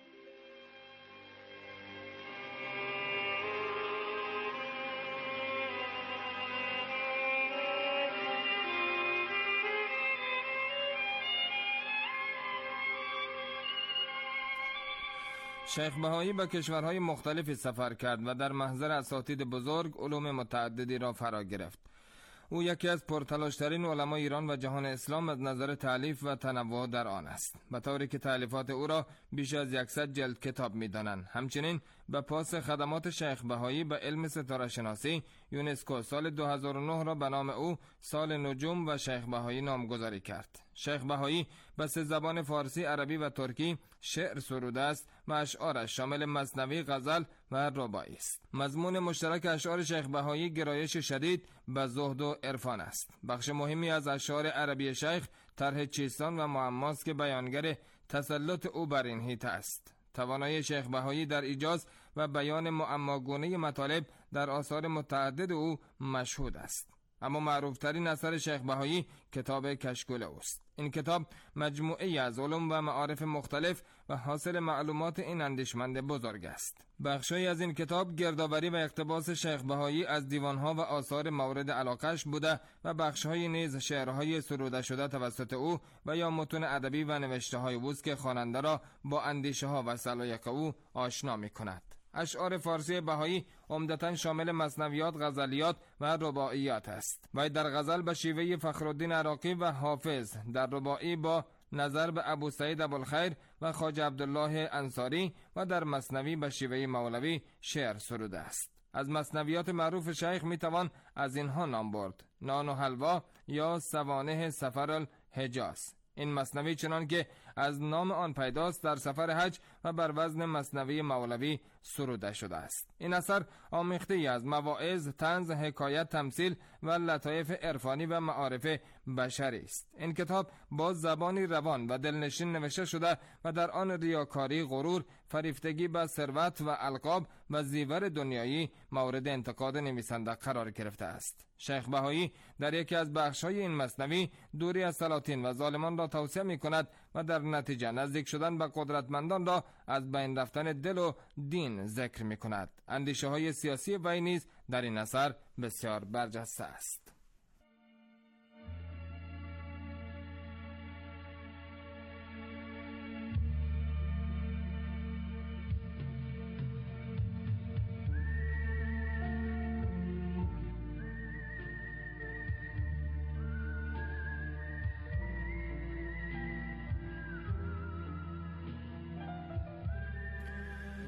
شیخ بهایی به کشورهای مختلفی سفر کرد و در محضر اساتید بزرگ علوم متعددی را فرا گرفت. او یکی از پرتلاشترین علمای ایران و جهان اسلام از نظر تالیف و تنوع در آن است، به طوری که تالیفات او را بیش از صد جلد کتاب می‌دانند. همچنین به پاس خدمات شیخ بهایی به علم ستاره شناسی یونسکو سال دو هزار و نه را به نام او سال نجوم و شیخ بهایی نامگذاری کرد. شیخ بهایی به سه زبان فارسی، عربی و ترکی شعر سروده است و اشعارش شامل مثنوی، غزل و رباعی است. مضمون مشترک اشعار شیخ بهایی گرایش شدید به زهد و عرفان است. بخش مهمی از اشعار عربی شیخ طرح چیستان و معماست که بیانگر تسلط او بر این حیطه است. توانایی شیخ بهایی در ایجاز و بیان معماگونه مطالب در آثار متعدد او مشهود است. اما معروفترین اثر شیخ بهایی کتاب کشکول اوست. این کتاب مجموعه از علوم و معارف مختلف و حاصل معلومات این اندیشمند بزرگ است. بخشی از این کتاب گردآوری و اقتباس شیخ بهایی از دیوانها و آثار مورد علاقش بوده و بخش‌های نیز شعرهای سروده شده توسط او و یا متون ادبی و نوشته‌های اوست که خواننده را با اندیشه‌ها و سلایق او آشنا می‌کند. اشعار فارسی بهایی عمدتاً شامل مثنویات، غزلیات و رباعیات است. و در غزل به شیوه فخرالدین عراقی و حافظ، در رباعی با نظر به ابو سعید ابوالخیر و خواجه عبدالله انصاری و در مثنوی به شیوه مولوی شعر سروده است. از مثنویات معروف شیخ میتوان از اینها نام برد: نان و حلوا یا سوانح سفر الحجاز. این مثنوی چنان که از نام آن پیداست در سفر حج و بر وزن مثنوی مولوی سروده شده است. این اثر آمیخته از مواعظ، طنز، حکایت، تمثیل و لطایف عرفانی و معارف بشری است. این کتاب با زبانی روان و دلنشین نوشته شده و در آن ریاکاری، غرور، فریفتگی به ثروت و القاب و زیور دنیایی مورد انتقاد نویسنده قرار گرفته است. شیخ بهایی در یکی از بخش‌های این مثنوی دوری از سلاطین و ظالمان را توصیه می‌کند و در نتیجه نزدیک شدن به قدرتمندان را از بین رفتن دل و دین ذکر می‌کند. اندیشه‌های سیاسی وی نیز در این اثر بسیار برجسته است.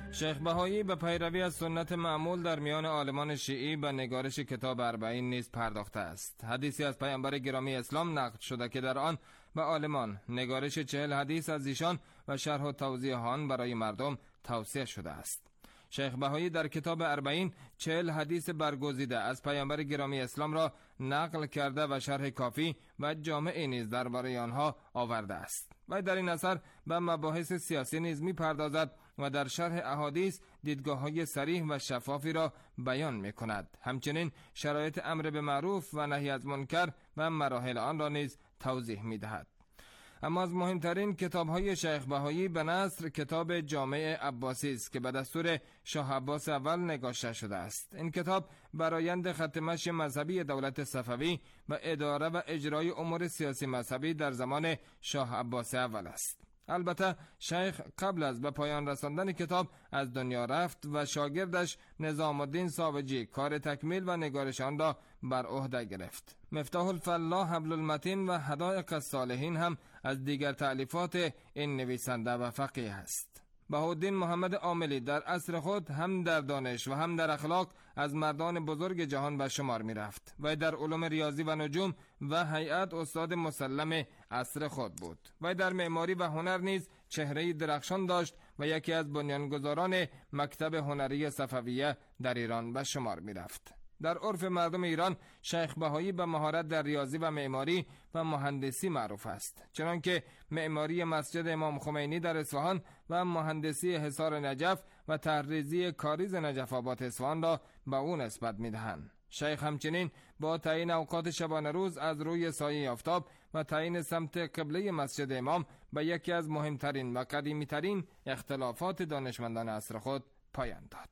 شیخ بهایی به پیروی از سنت معمول در میان عالمان شیعی به نگارش کتاب اربعین نیز پرداخته است. حدیثی از پیامبر گرامی اسلام نقل شده که در آن به عالمان نگارش چهل حدیث از ایشان و شرح و توضیح آن برای مردم توصیه شده است. شیخ بهایی در کتاب اربعین چهل حدیث برگزیده از پیامبر گرامی اسلام را نقل کرده و شرح کافی و جامعی نیز درباره آنها آورده است. و در این اثر به مباحث سیاسی نیز می پردازد و در شرح احادیث دیدگاه‌های صریح و شفافی را بیان می کند. همچنین شرایط امر به معروف و نهی از منکر و مراحل آن را نیز توضیح می دهد. اما از مهمترین کتاب‌های شیخ بهایی به نثر کتاب جامع عباسی است که به دستور شاه عباس اول نگاشته شده است. این کتاب برآیند خط مشی مذهبی دولت صفوی و اداره و اجرای امور سیاسی مذهبی در زمان شاه عباس اول است. البته شیخ قبل از به پایان رساندن کتاب از دنیا رفت و شاگردش نظام الدین ساوجی کار تکمیل و نگارش آن را بر عهده گرفت. مفتاح الفلاح حبل المتین و حدائق الصالحین هم از دیگر تألیفات این نویسنده و فقیه است. بهاءالدین محمد عاملی در عصر خود هم در دانش و هم در اخلاق از مردان بزرگ جهان به شمار می رفت و در علوم ریاضی و نجوم و هیئت استاد مسلم عصر خود بود و در معماری و هنر نیز چهره درخشان داشت و یکی از بنیانگذاران مکتب هنری صفویه در ایران به شمار می رفت. در عرف مردم ایران شیخ بهایی به مهارت در ریاضی و معماری و مهندسی معروف است، چنانکه معماری مسجد امام خمینی در اصفهان و مهندسی حصار نجف و طرحریزی کاریز نجف آباد اصفهان را به او نسبت می‌دهند. شیخ همچنین با تعیین اوقات شبانه روز از روی سایه آفتاب و تعیین سمت قبله مسجد امام به یکی از مهمترین و قدیمی‌ترین اختلافات دانشمندان عصر خود پایان داد.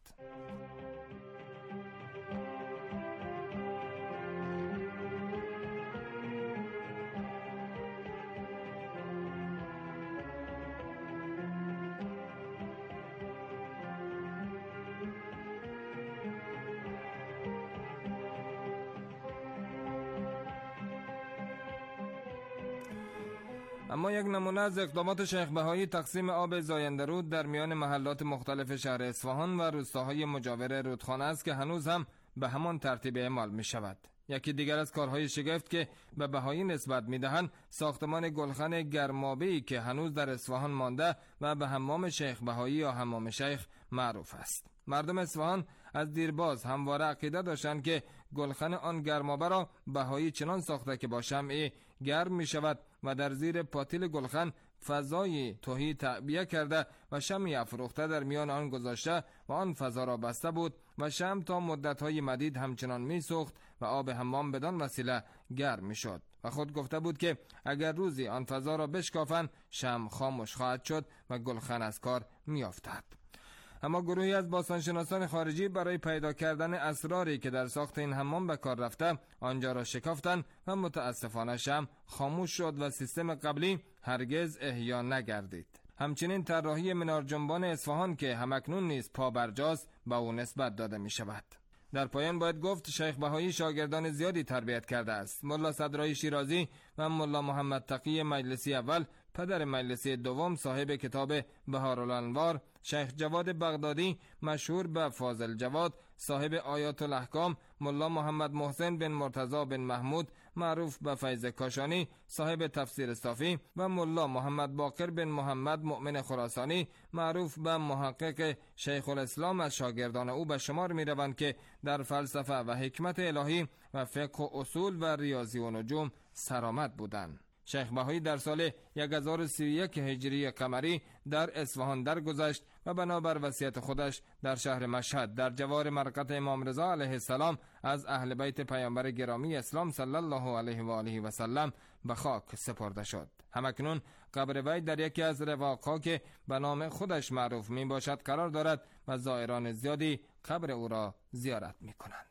اما یک نمونه از اقدامات شیخ بهایی تقسیم آب زاینده رود در میان محلات مختلف شهر اصفهان و روستاهای مجاور رودخانه است که هنوز هم به همان ترتیب اعمال می شود. یکی دیگر از کارهای شگفت که به بهایی نسبت می دهند ساختمان گلخن گرمابه‌ای که هنوز در اصفهان مانده و به حمام شیخ بهایی یا حمام شیخ معروف است. مردم اصفهان از دیرباز همواره عقیده داشتند که گلخن آن گرمابه را بهایی چنان ساخته که با شمع گرم می شود و در زیر پاتیل گلخن فضای تهی تعبیه کرده و شمعی افروخته در میان آن گذاشته و آن فضا را بسته بود و شمع تا مدت‌های مدید همچنان می سوخت و آب حمام بدان وسیله گرم می شد و خود گفته بود که اگر روزی آن فضا را بشکافند شمع خاموش خواهد شد و گلخن از کار می افتد. اما گروهی از باستانشناسان خارجی برای پیدا کردن اسراری که در ساخت این حمام به کار رفته آنجا را شکافتند و متاسفانه شمع خاموش شد و سیستم قبلی هرگز احیا نگردید. همچنین طراحی منار جنبان اصفهان که همکنون نیز پا برجاست به او نسبت داده می شود. در پایان باید گفت شیخ بهایی شاگردان زیادی تربیت کرده است. ملا صدرای شیرازی و ملا محمد تقی مجلسی اول، پدر مجلسی دوم صاحب کتاب بهارالانوار، شیخ جواد بغدادی مشهور به فاضل جواد صاحب آیات الاحکام، ملا محمد محسن بن مرتضی بن محمود معروف به فیض کاشانی صاحب تفسیر صافی و ملا محمد باقر بن محمد مؤمن خراسانی معروف به محقق شیخ الاسلام از شاگردان او به شمار می روند که در فلسفه و حکمت الهی و فقه و اصول و ریاضی و نجوم سرآمد بودند. شیخ بهایی در سال هزار و سی و یک هجری قمری در اصفهان درگذشت و بنابر وصیت خودش در شهر مشهد در جوار مرقد امام رضا علیه السلام از اهل بیت پیامبر گرامی اسلام صلی الله علیه و آله و سلم به خاک سپرده شد. همکنون قبر وی در یکی از رواق‌ها که به نام خودش معروف می باشد قرار دارد و زائران زیادی قبر او را زیارت می کنند.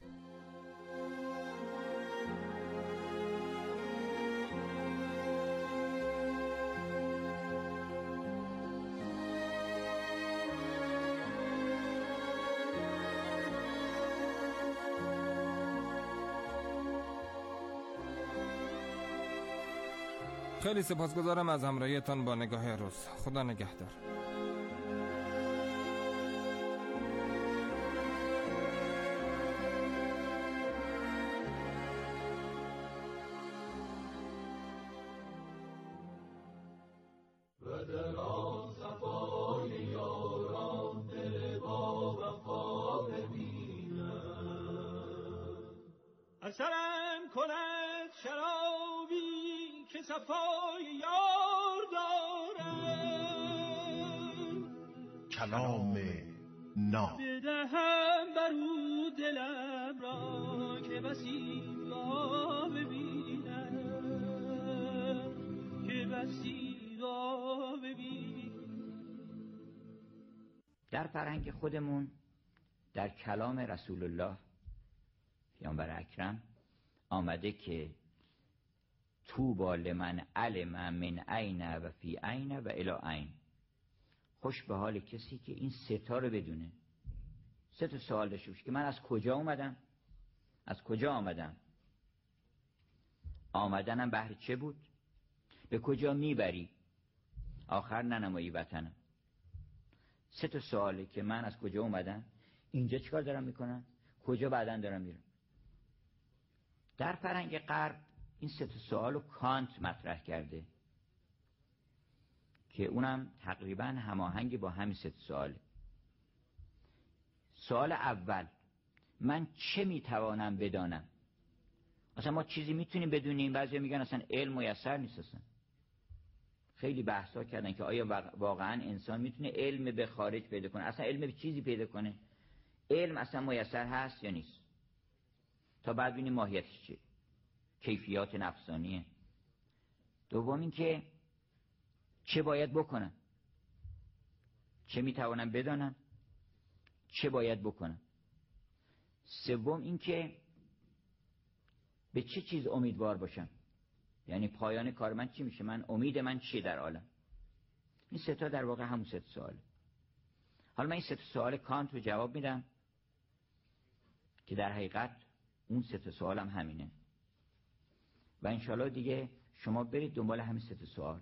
خیلی سپاسگزارم از همراهیتان با نگاه روز. خدا نگهدار. درا صفای یاران دل با وفا ببینم. اثرم کند شرابی که صفای یار دارم، کلام ناب بدهم برو دلم را که بسی را ببینم، که بسی را ببینم. در فرهنگ خودمون در کلام رسول الله پیامبر اکرم آمده که طوبی لمن علم من عین و فی عین و الی عین. خوش به حال کسی که این سه تا رو بدونه. سه تا سوال داشته باشه که من از کجا اومدم؟ از کجا آمدم؟ آمدنم بهر چه بود؟ به کجا میبری؟ آخر ننمایی وطنم. سه تا سواله که من از کجا اومدم، اینجا چیکار دارم میکنم، کجا بعداً دارم میرم. در فرهنگ غرب این سه تا سوالو کانت مطرح کرده که اونم تقریباً هماهنگ با همین سه تا سواله. سوال اول، من چه میتوانم بدانم؟ اصلا ما چیزی میتونیم بدونیم؟ بعضی میگن اصلا علم میسر نیست. اصلا خیلی بحثا کردن که آیا واقعا انسان میتونه علم به خارج پیدا کنه، اصلا علم به چیزی پیدا کنه، علم اصلا میسر هست یا نیست، تا بعد ببینیم ماهیتش چیه، کیفیات نفسانیه. دوم این که چه باید بکنم، چه میتوانم بدانم، چه باید بکنم. سوم این که به چه چیز امیدوار باشم، یعنی پایان کار من چی میشه، من امید من چیه در عالم. این سه تا در واقع همون سه تا سواله. حالا من این سه تا سوال کانت رو جواب میدم که در حقیقت اون سه تا سوال هم همینه و انشالله دیگه شما برید دنبال همین سه تا سوال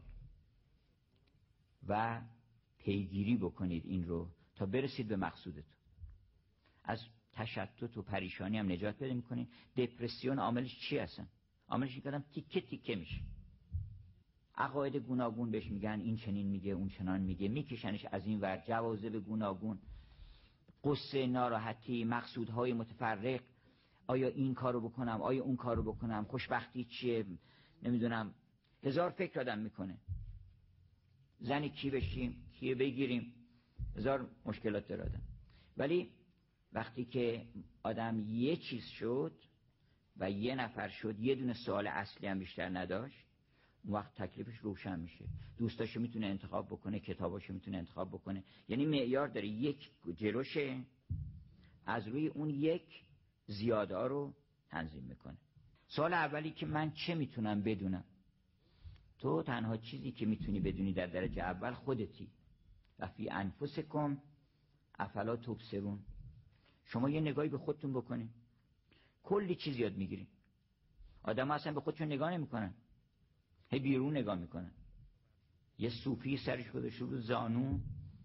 و پیگیری بکنید این رو تا برسید به مقصودتون. از تشتت و پریشانی هم نجات پیدا میکنید. دپرسیون عاملش چی هستن؟ عاملش این که آدم تیکه تیکه میشه، عقاید گوناگون بهش میگن، این چنین میگه اون چنان میگه، میکشنش از این ور، جواذب گوناگون، قصه، ناراحتی، مقصودهای متفرق. آیا این کارو بکنم، آیا اون کارو بکنم، خوشبختی چیه، نمیدونم، هزار فکر آدم میکنه. زنی کی بشیم، کیه بگیریم، هزار مشکلات داره آدم. ولی وقتی که آدم یه چیز شد و یه نفر شد، یه دونه سوال اصلی هم بیشتر نداشت، اون وقت تکلیفش روشن میشه. دوستاشو میتونه انتخاب بکنه، کتاباشو میتونه انتخاب بکنه. یعنی معیار داره، یک جلوشه، از روی اون یک زیاده ها رو تنظیم میکنه. سوال اولی که من چه میتونم بدونم؟ تو تنها چیزی که میتونی بدونی در درجه اول خودتی. و فی انفسکم افلا تبصرون. شما یه نگاهی به خودتون بکنین، کلی چیز یاد میگیرین. آدم ها اصلا به خودشون نگاه نمیکنن، هی بیرون نگاه میکنن. یه صوفی سرش گذاشته بود زانو،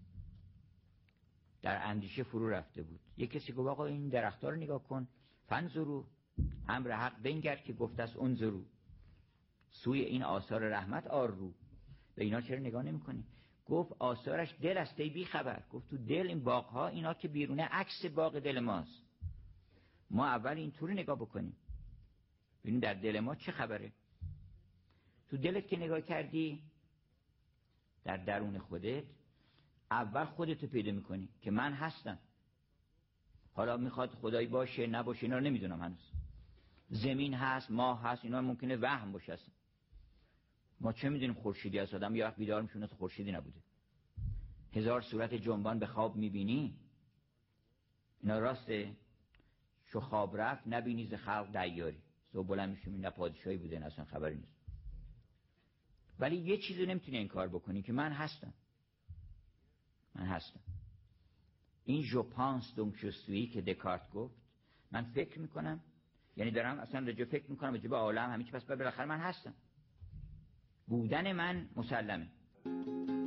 در اندیشه فرو رفته بود. یه کسی گفت آقا این درخت‌ها رو نگاه کن، فنظرو امر حق بنگر که گفته است انظرو، سوی این آثار رحمت آر رو. به اینا چرا نگاه نمی‌کنی؟ گفت آثارش دل است ای بی خبر. گفت تو دل این باغ‌ها، اینا که بیرونه عکس باغ دل ماست. ما اول اینطوری نگاه بکنیم ببینیم در دل ما چه خبره. تو دلت که نگاه کردی، در درون خودت اول خودتو پیدا میکنی که من هستم. حالا میخواد خدایی باشه نباشه اینا رو نمیدونم هنوز. زمین هست، ماه هست، اینا ممکنه وهم باشه اصلا. ما چه میدونیم خورشیدی هست؟ آدم یه وقت بیدار میشونه تو خورشیدی نبوده. هزار صورت جنبان به خواب میبینی، اینا راسته؟ شو خواب رفت نبینی ز خلق دیاری. صبح بلند میشیم این نه پادشاهی بوده نه اصلا خبری نیست. ولی یه چیزی نمیتونی این کار بکنی که من هستم. من هستم. این جو پانس دونک جو سوی که دکارت گفت، من فکر میکنم، یعنی دارم اصلا رجوع فکر میکنم رجوع به عالم همین چی، پس بالاخره من هستم. بودن من مسلمه.